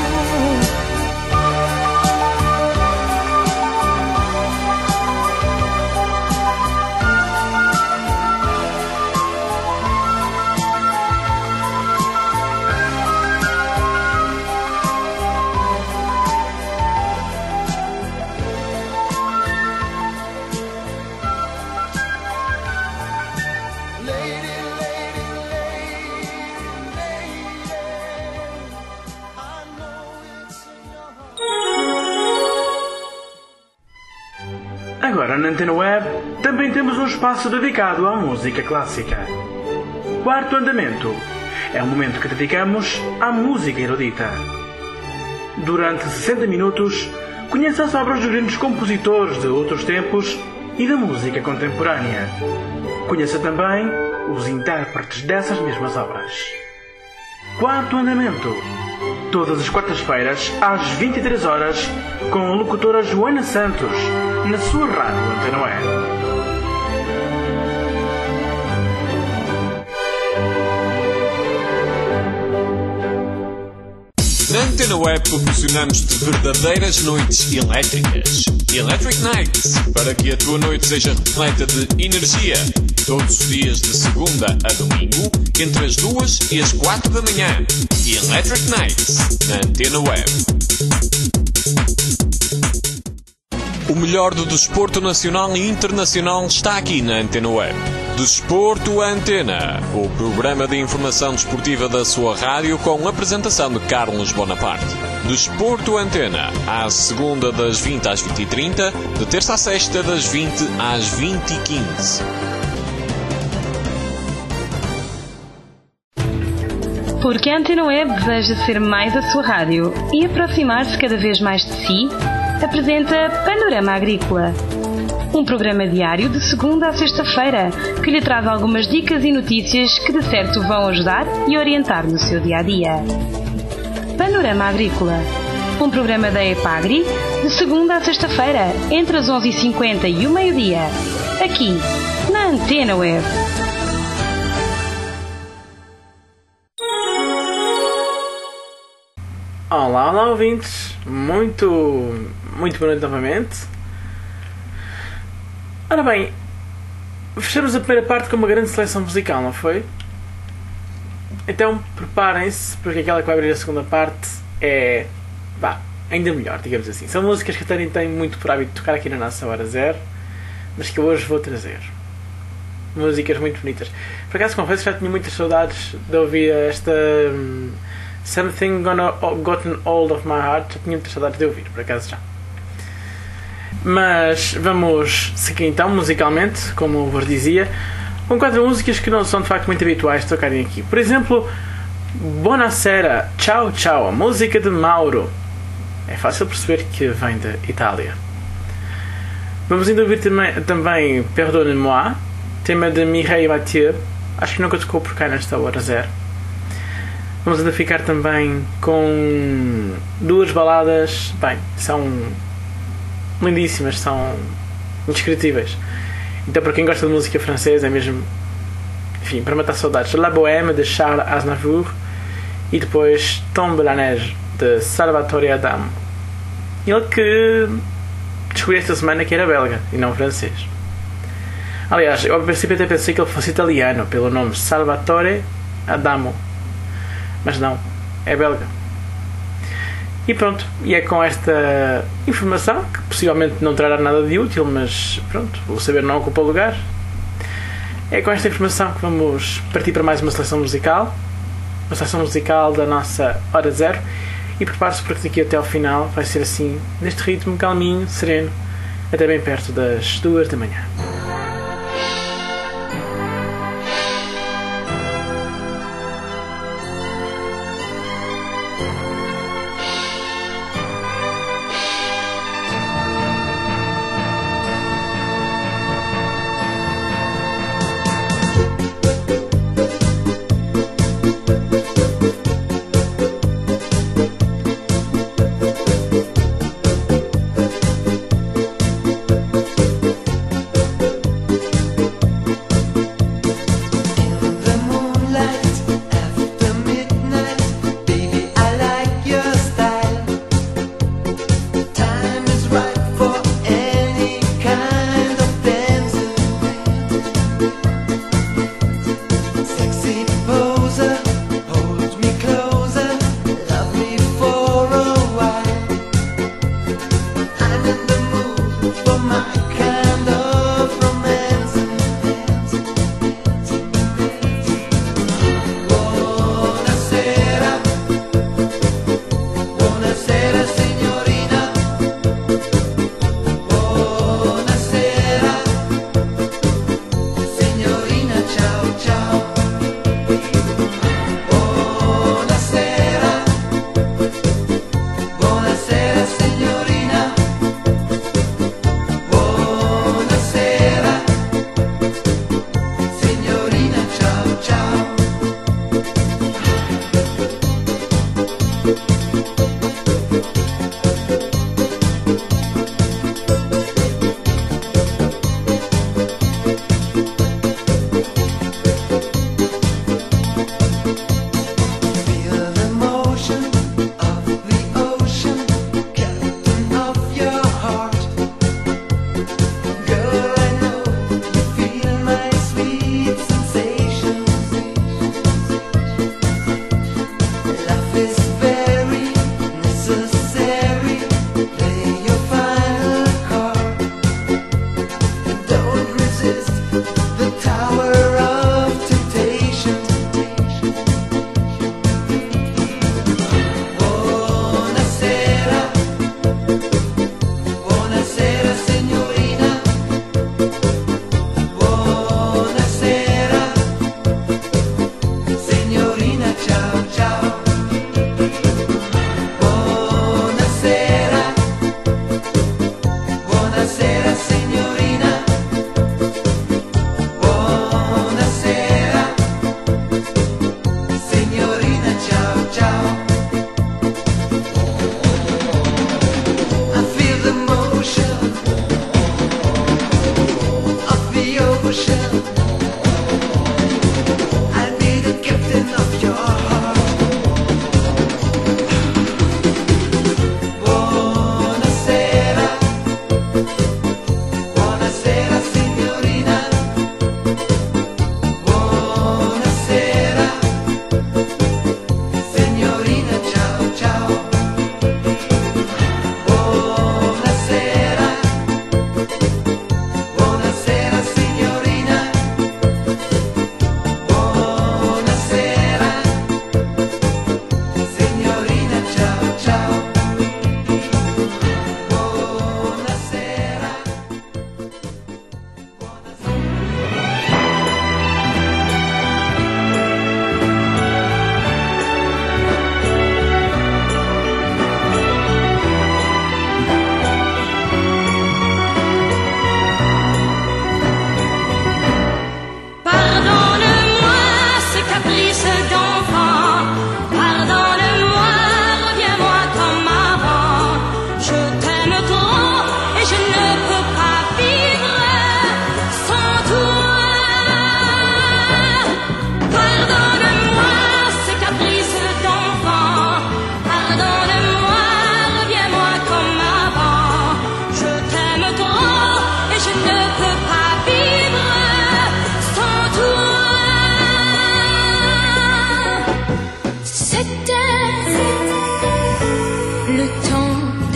S1: Agora na Antena Web também temos um espaço dedicado à música clássica. Quarto Andamento é um momento que dedicamos à música erudita. Durante 60 minutos, conheça as obras dos grandes compositores de outros tempos e da música contemporânea. Conheça também os intérpretes dessas mesmas obras. Quarto Andamento, todas as quartas-feiras às 23 horas, com a locutora Joana Santos, na sua rádio Antena Web.
S15: Na Antena Web proporcionamos-te verdadeiras noites elétricas. Electric Nights, para que a tua noite seja repleta de energia. Todos os dias de segunda a domingo, entre as 2 e as 4 da manhã. Electric Nights, na Antena Web. O melhor do desporto nacional e internacional está aqui na Antena Web. Desporto Antena, o programa de informação desportiva da sua rádio com a apresentação de Carlos Bonaparte. Desporto Antena, à segunda das 20 às 20h30, de terça à sexta das 20 às 20h15.
S16: Porque a Antena Web deseja ser mais a sua rádio e aproximar-se cada vez mais de si, apresenta Panorama Agrícola. Um programa diário de segunda a sexta-feira, que lhe traz algumas dicas e notícias que de certo vão ajudar e orientar no seu dia-a-dia. Panorama Agrícola. Um programa da EPAGRI, de segunda a sexta-feira, entre as 11h50 e o meio-dia. Aqui, na Antena Web.
S1: Olá, olá ouvintes, muito boa noite novamente. Ora bem, fechamos a primeira parte com uma grande seleção musical, não foi? Então preparem-se, porque aquela que vai abrir a segunda parte é, ainda melhor, digamos assim. São músicas que a Tânia tem muito por hábito de tocar aqui na nossa Hora Zero, mas que eu hoje vou trazer. Músicas muito bonitas. Por acaso confesso que já tinha muitas saudades de ouvir esta... Something Gotten Hold of My Heart. Já tinha muitas saudades de ouvir, por acaso já. Mas vamos seguir então musicalmente, como eu vos dizia, com 4 músicas que não são de facto muito habituais de tocarem aqui. Por exemplo, Buonasera, Ciao Ciao, a música de Mauro. É fácil perceber que vem da Itália. Vamos ainda ouvir também Perdonne-moi, tema de Mireille Mathieu. Acho que nunca tocou por cá nesta Hora Zero. Vamos ainda ficar também com 2 baladas, são lindíssimas, são indescritíveis. Então para quem gosta de música francesa é mesmo, enfim, para matar saudades. La Bohème, de Charles Aznavour, e depois Tombe la Neige, de Salvatore Adamo. Ele que descobri esta semana que era belga e não francês. Aliás, eu ao princípio até pensei que ele fosse italiano, pelo nome Salvatore Adamo. Mas não, é belga. E pronto, e é com esta informação, que possivelmente não trará nada de útil, mas pronto, o saber não ocupa lugar. É com esta informação que vamos partir para mais uma seleção musical. Uma seleção musical da nossa Hora Zero. E prepare-se porque daqui até ao final vai ser assim, neste ritmo calminho, sereno, até bem perto das 2 da manhã.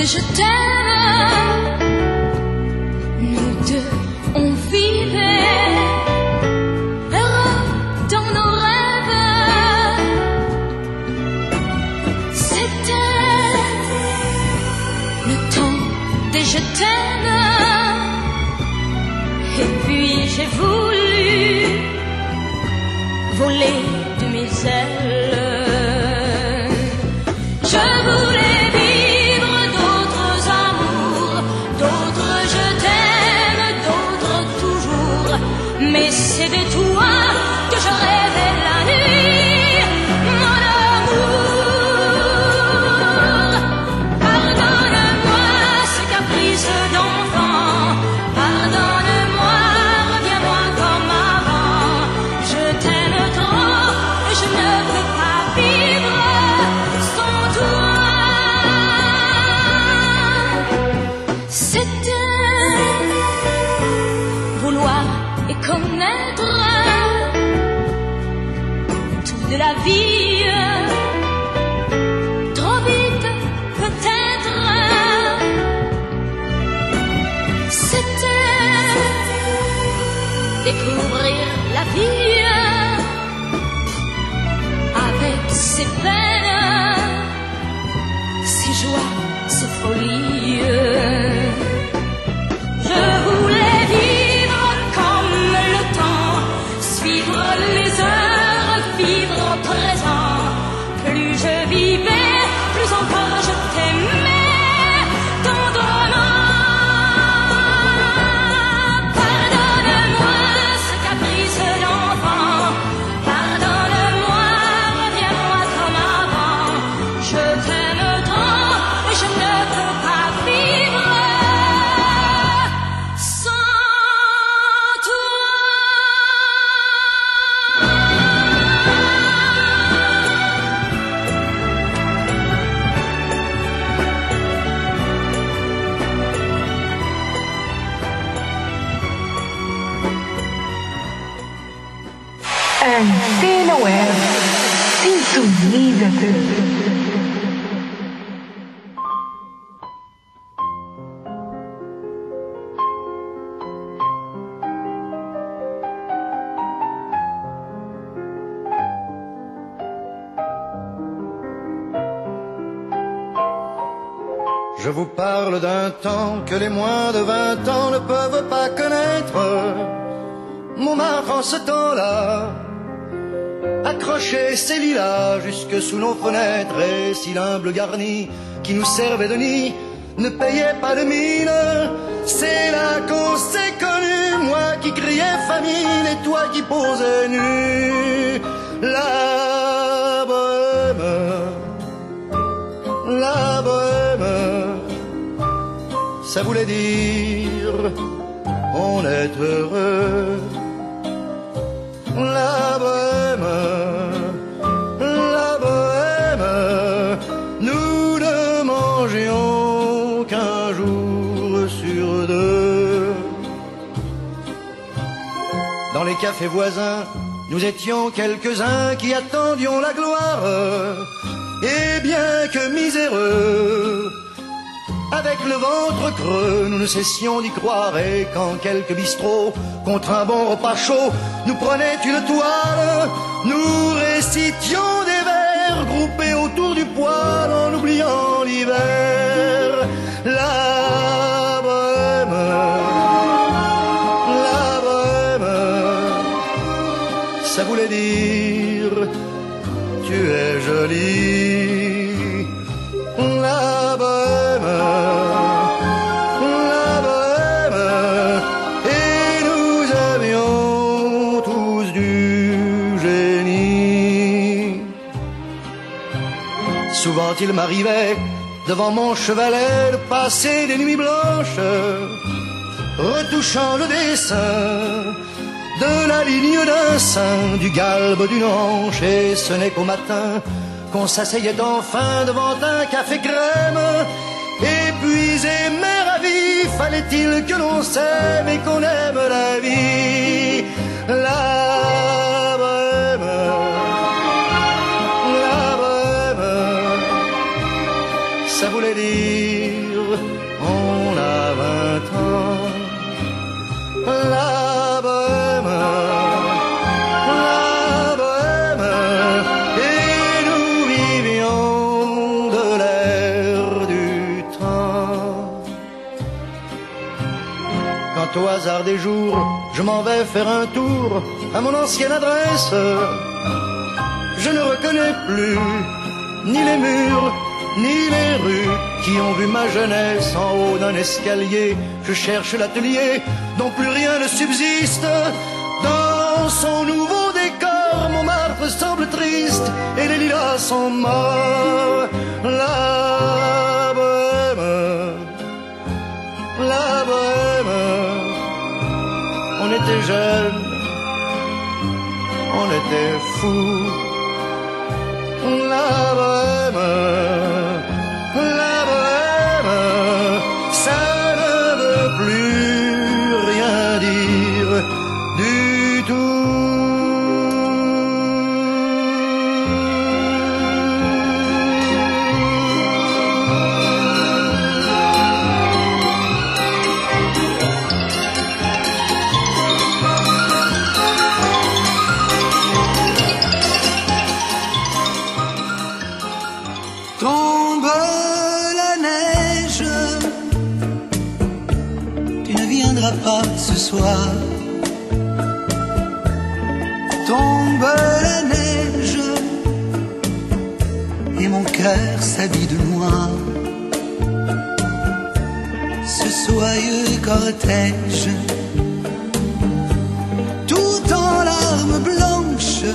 S5: je t'aime. Nous deux, on vivait heureux dans nos rêves. C'était le temps des je t'aime. Et puis j'ai voulu voler de mes ailes. Je voulais vivre d'autres amours, d'autres je t'aime, d'autres toujours. Mais c'est de toi que je rêvais la nuit, mon amour. Pardonne-moi ce caprice d'enfant, pardonne-moi, reviens-moi comme avant. Je t'aime trop et je ne peux pas vivre sans toi. C'était vouloir et connaître tout de la vie, trop vite peut-être. C'était découvrir la vie avec ses peines, ses joies, ses folies. Je voulais vivre comme le temps, suivre les heures, vivre au présent. Plus je vivais, plus encore je t'aimais tendrement. Pardonne-moi ce caprice d'enfant, pardonne-moi, reviens-moi comme avant. Je t'aime trop et je ne peux pas vivre sans toi.
S17: Antena Web. Sintoniza-te.
S18: Je vous parle d'un temps que les moins de 20 ans ne peuvent pas connaître. Montmartre en ce temps-là accrochait ses lilas jusque sous nos fenêtres, et si l'humble garni qui nous servait de nid ne payait pas de mine, c'est là qu'on s'est connus, moi qui criais famine et toi qui posais nu. La bohème, ça voulait dire on est heureux. La bohème, nous ne mangions qu'un jour sur deux. Dans les cafés voisins, nous étions quelques-uns qui attendions la gloire. Et bien que miséreux, avec le ventre creux, nous ne cessions d'y croire. Et quand quelques bistrots, contre un bon repas chaud, nous prenaient une toile, nous récitions des vers groupés autour du poêle en oubliant l'hiver. La bohème, ça voulait dire tu es jolie. La bohème, et nous avions tous du génie. Souvent il m'arrivait devant mon chevalet de passer des nuits blanches, retouchant le dessin de la ligne d'un sein, du galbe d'une hanche, et ce n'est qu'au matin qu'on s'asseyait enfin devant un café crème. Épuisé mais ravi, fallait-il que l'on s'aime et qu'on aime la vie. La bohème, ça voulait dire plupart des jours, je m'en vais faire un tour à mon ancienne adresse. Je ne reconnais plus ni les murs, ni les rues qui ont vu ma jeunesse en haut d'un escalier. Je cherche l'atelier dont plus rien ne subsiste. Dans son nouveau décor, Montmartre semble triste et les lilas sont morts. La bohème, on était jeunes, on était fous. La bohème, ça ne veut plus rien dire du tout.
S12: Tombe la neige, tu ne viendras pas ce soir. Tombe la neige, et mon cœur s'habille de noir. Ce soyeux cortège, tout en larmes blanches,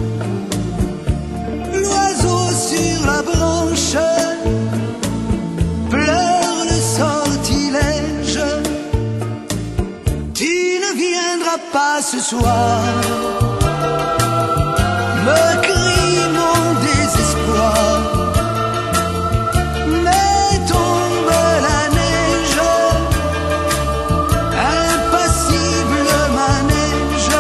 S12: l'oiseau sur la branche pleure le sortilège. Tu ne viendras pas ce soir, me crie mon désespoir. Mais tombe la neige, impassible manège.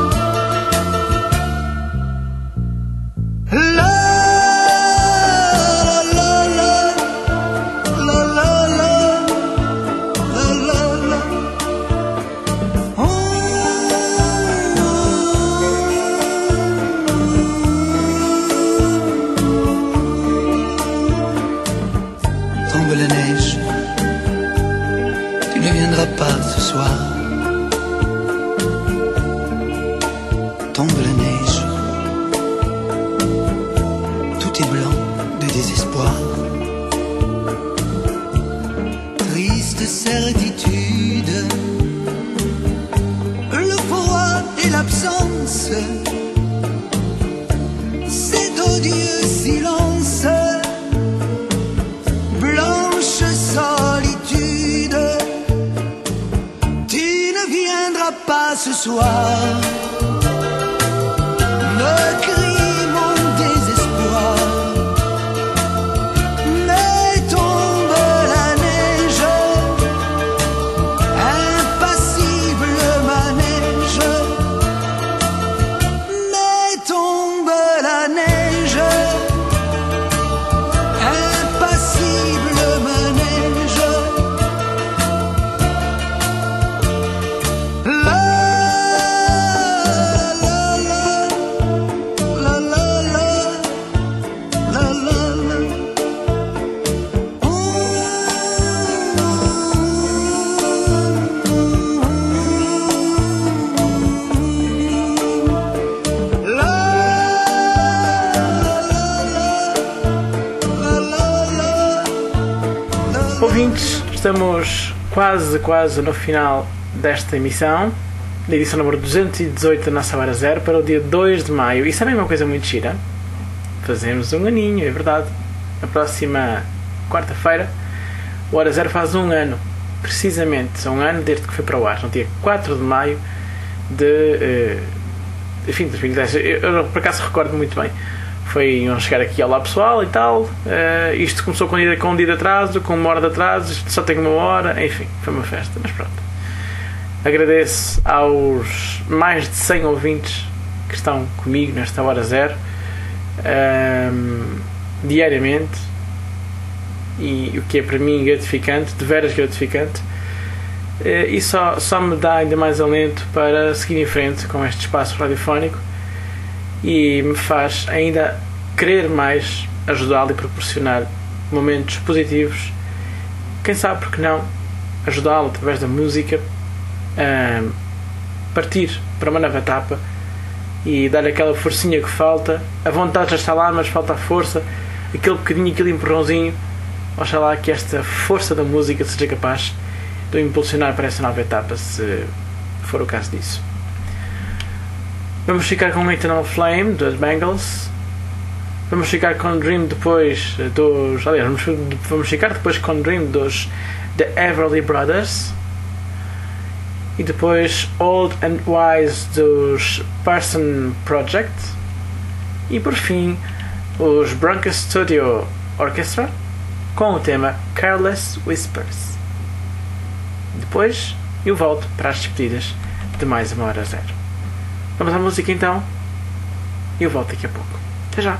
S12: Tombe la neige, tu ne viendras pas ce soir. Tombe la neige, tout est blanc de désespoir. Triste certitude, le froid et l'absence, cet odieux silence. Blanche solitude, tu ne viendras pas ce soir, me crie mon désespoir. Mais tombe la neige, impassible manège. Mais tombe la neige, impassible manège. La
S1: Ouvintes, estamos quase no final desta emissão, da edição número 218 da nossa Hora Zero, para o dia 2 de maio. E sabem uma coisa muito gira? Fazemos um aninho, é verdade. Na próxima quarta-feira, o Hora Zero faz um ano, precisamente, um ano desde que foi para o ar, no dia 4 de maio de 2010. Eu por acaso recordo muito bem. Foi chegar aqui ao lá pessoal e tal. Isto começou com um dia de atraso, com uma hora de atraso, isto só tem uma hora, enfim, foi uma festa, mas pronto. Agradeço aos mais de 100 ouvintes que estão comigo nesta Hora Zero, diariamente, e o que é para mim gratificante, de veras gratificante, e só me dá ainda mais alento para seguir em frente com este espaço radiofónico, e me faz ainda querer mais ajudá-lo e proporcionar momentos positivos. Quem sabe porque não ajudá-lo através da música, partir para uma nova etapa e dar aquela forcinha que falta. A vontade já está lá, mas falta a força, aquele bocadinho, aquele empurrãozinho. Oxalá que esta força da música seja capaz de impulsionar para essa nova etapa, se for o caso disso. Vamos ficar com Eternal Flame dos Bangles. Vamos ficar com Dream depois dos... Aliás, vamos ficar depois com Dream dos The Everly Brothers. E depois Old and Wise dos Person Project. E por fim os Bronca Studio Orchestra com o tema Careless Whispers. Depois eu volto para as despedidas de mais uma hora zero. Vamos à música então e eu volto daqui a pouco. Até já!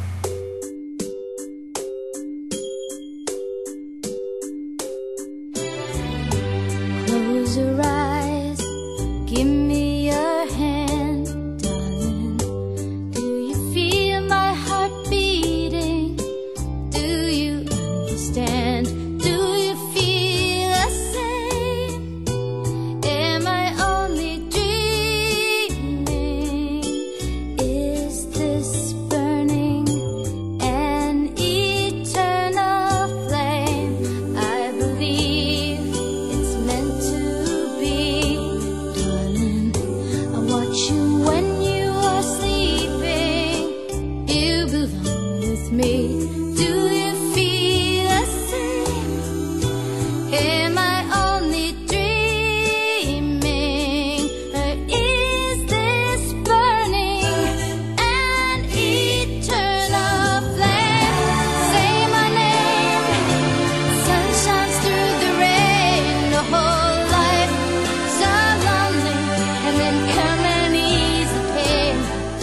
S5: Close your eyes, give me your hand, darling. Do you feel my heart beating? Do you understand? Do you feel the same? Am I only dreaming? Is this burning an eternal flame? I believe it's meant to be, darling. I watch you when you are sleeping. You belong with me. Do you feel the same? Am I only dreaming? Or is this burning an eternal flame? Say my name. Sun shines through the rain. The whole life so lonely, and then come and ease the pain.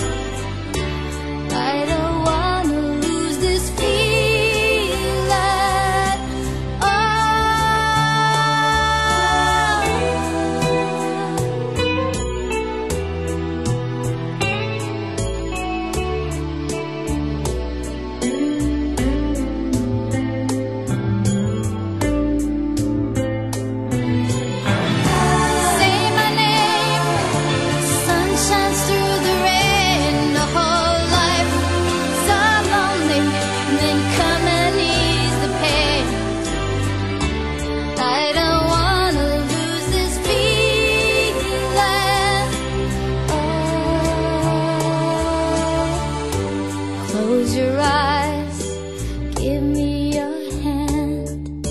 S5: I don't wanna lose this feeling. Oh. Say my name. Sun shines through the rain. The whole life so lonely, and then come and ease the pain. I don't wanna lose this feeling. Oh. Close your eyes, give me your hand.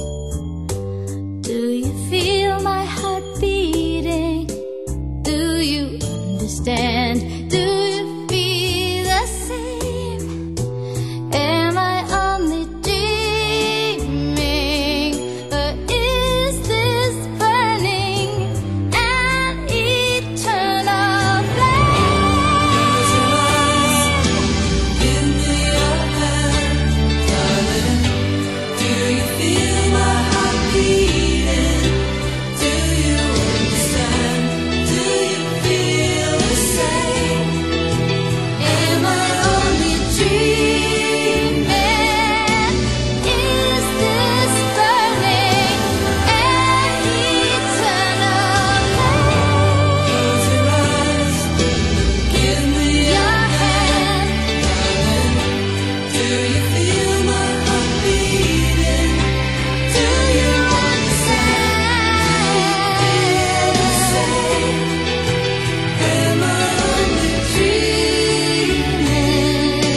S5: Do you feel my heart beating? Do you understand? Do you feel the same? Am I only dreaming? Or is this burning an eternal flame?
S11: Give me your hand, darling. Do you feel my heart beating? Do you understand? Do you feel the same? Am I only dreaming? Is this burning an eternal flame? Close your eyes, give me your hand, darling. Do you feel my heart beating? Do you understand? The same. Am I only dreaming?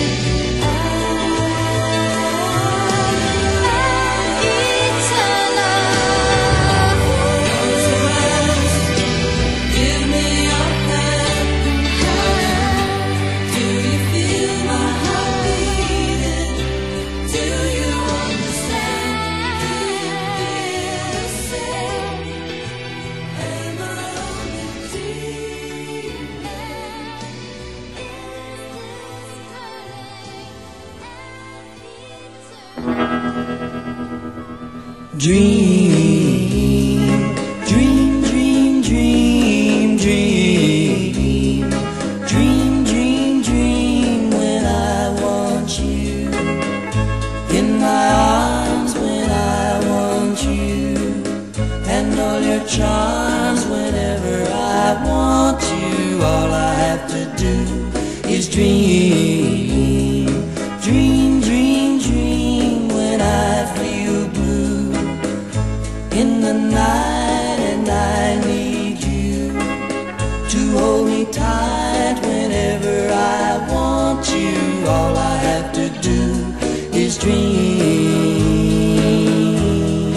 S11: Give me your hand, do you feel my heart beating? Do you understand? Do you feel the same? Am I only dreaming?
S8: Dream, dream, dream, dream, dream. Dream, dream, dream when I want you. In my arms when I want you. And all your charms whenever to do is dream, dream, dream, dream when I feel blue in the night and I need you to hold me tight whenever I want you. All I have to do is dream.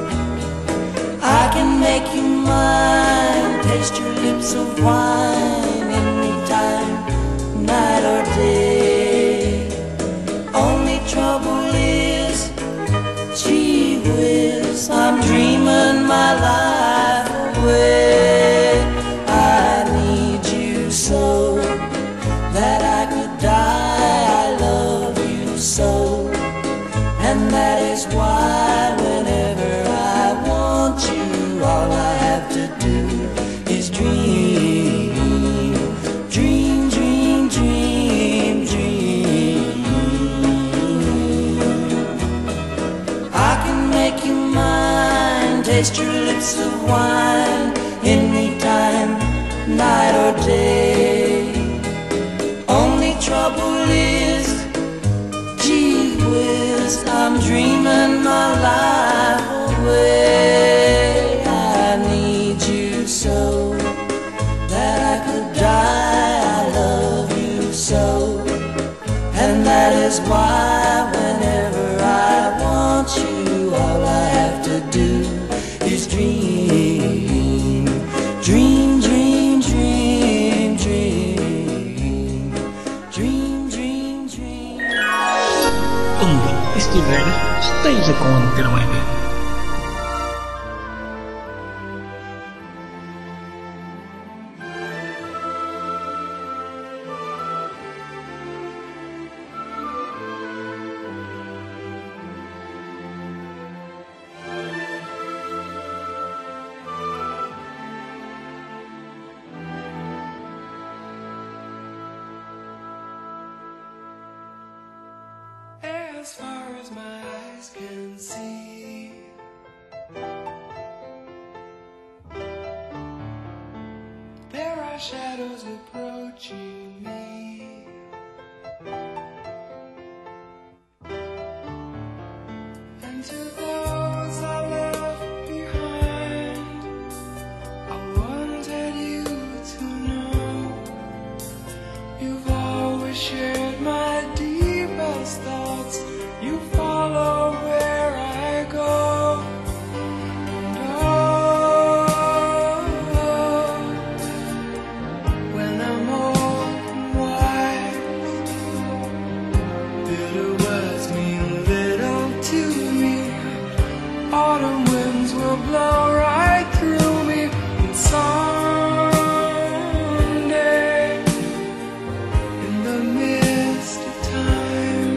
S8: I can make you mine, taste your lips of wine anytime, night or day. Only trouble is, gee whiz, I'm dreaming my life away. I need you so that I could die. I love you so, and that is why whenever I want you, all I have to do is dream, dream, dream, dream, dream. I can make you mine, taste your lips of wine anytime, night or day. Only trouble is, gee whiz, I'm dreaming my life away. I need you so that I could die. I love you so, and that is why whenever I want you, all I have to do is dream, dream, dream, dream, dream, dream, dream, dream.
S17: Onde estiver, esteja com a Antena Web.
S2: As far as my eyes can see, there are shadows approaching me. And to those I left behind, I wanted you to know you've always shared my deepest thoughts. You follow where I go. And oh, when I'm old and wise, bitter words mean little to me. Autumn winds will blow right through me. And someday, in the mist of time,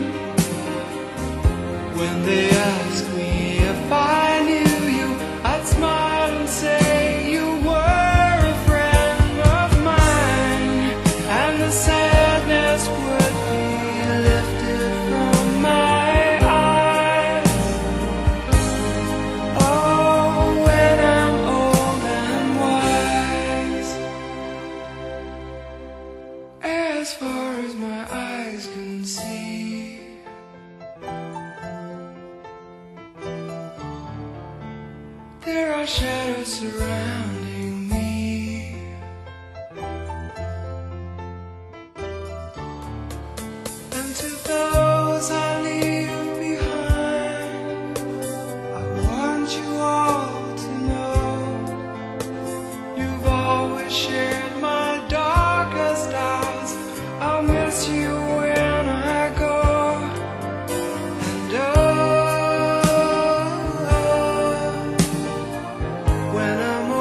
S2: when they ask me if I knew you, I'd smile and say you were a friend of mine, and the sadness would be lifted from my eyes. Oh, when I'm old and wise, as far as my eyes can see, there are shadows surrounding me. And to those I leave behind, I want you all to know you've always shared my darkest hours. I'll miss you when I go. And oh, when I'm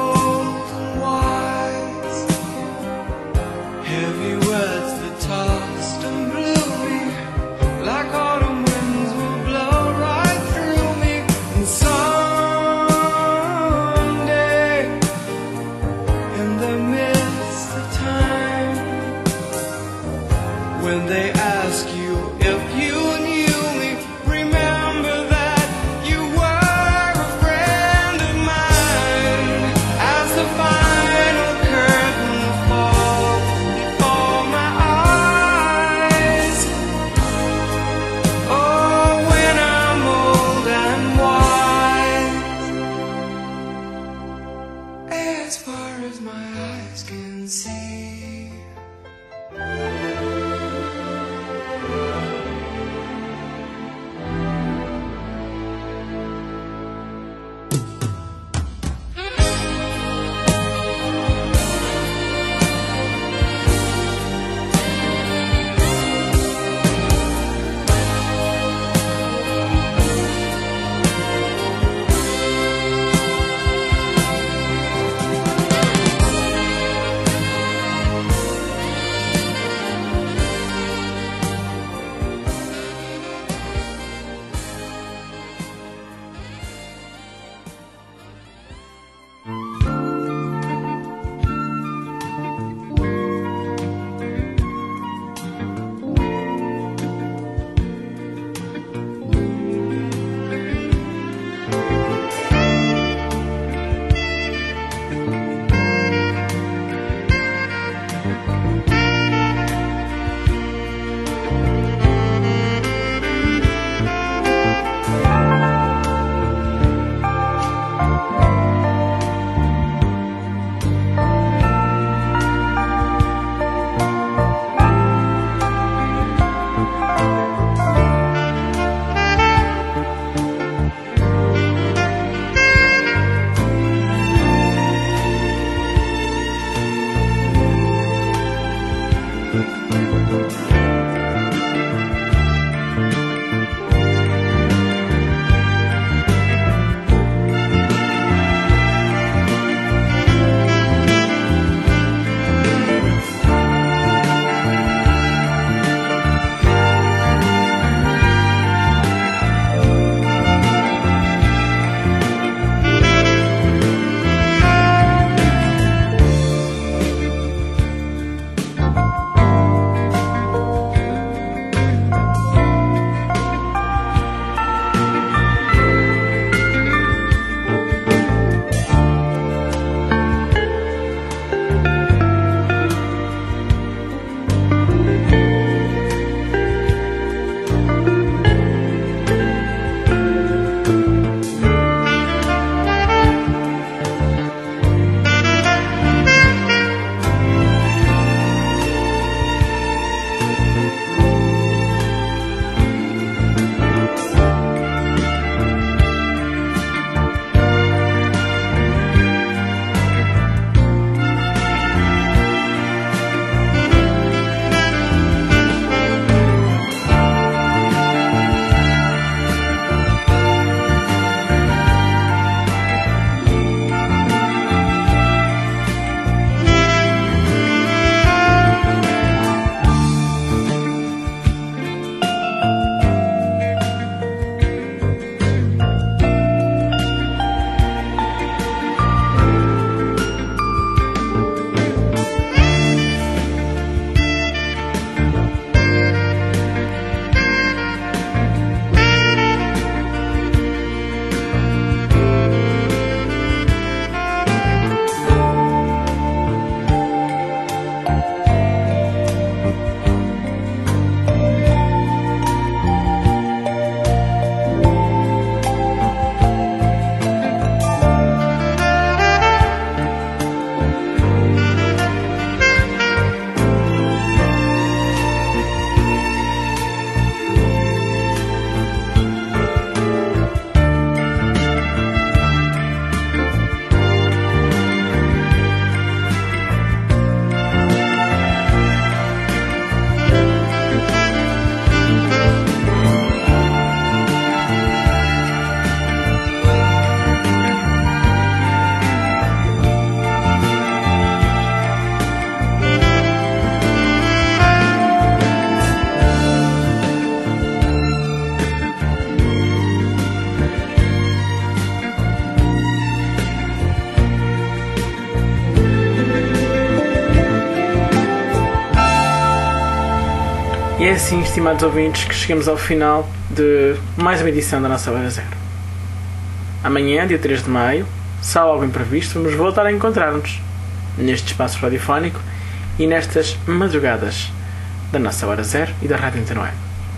S1: assim, estimados ouvintes, que chegamos ao final de mais uma edição da nossa Hora Zero. Amanhã, dia 3 de maio, salvo algo imprevisto, vamos voltar a encontrar-nos neste espaço radiofónico e nestas madrugadas da nossa Hora Zero e da Rádio Antena Web.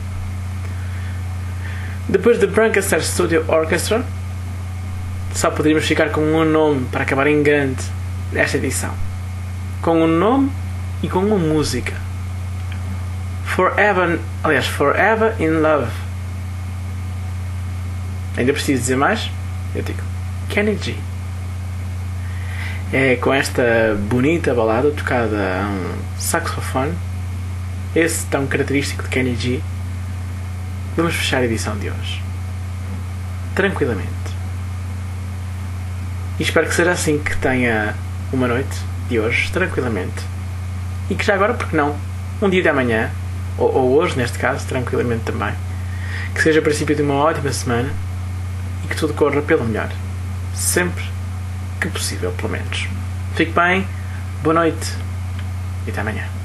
S1: Depois de Brancaster Studio Orchestra, só poderíamos ficar com um nome para acabar em grande esta edição. Com um nome e com uma música. Forever in Love. Ainda preciso dizer mais? Eu digo Kenny G. É com esta bonita balada tocada a um saxofone, esse tão característico de Kenny G, vamos fechar a edição de hoje. Tranquilamente. E espero que seja assim que tenha uma noite de hoje, tranquilamente. E que já agora, porque não, um dia de amanhã, ou hoje neste caso, tranquilamente também. Que seja o princípio de uma ótima semana e que tudo corra pelo melhor. Sempre que possível, pelo menos. Fique bem, boa noite e até amanhã.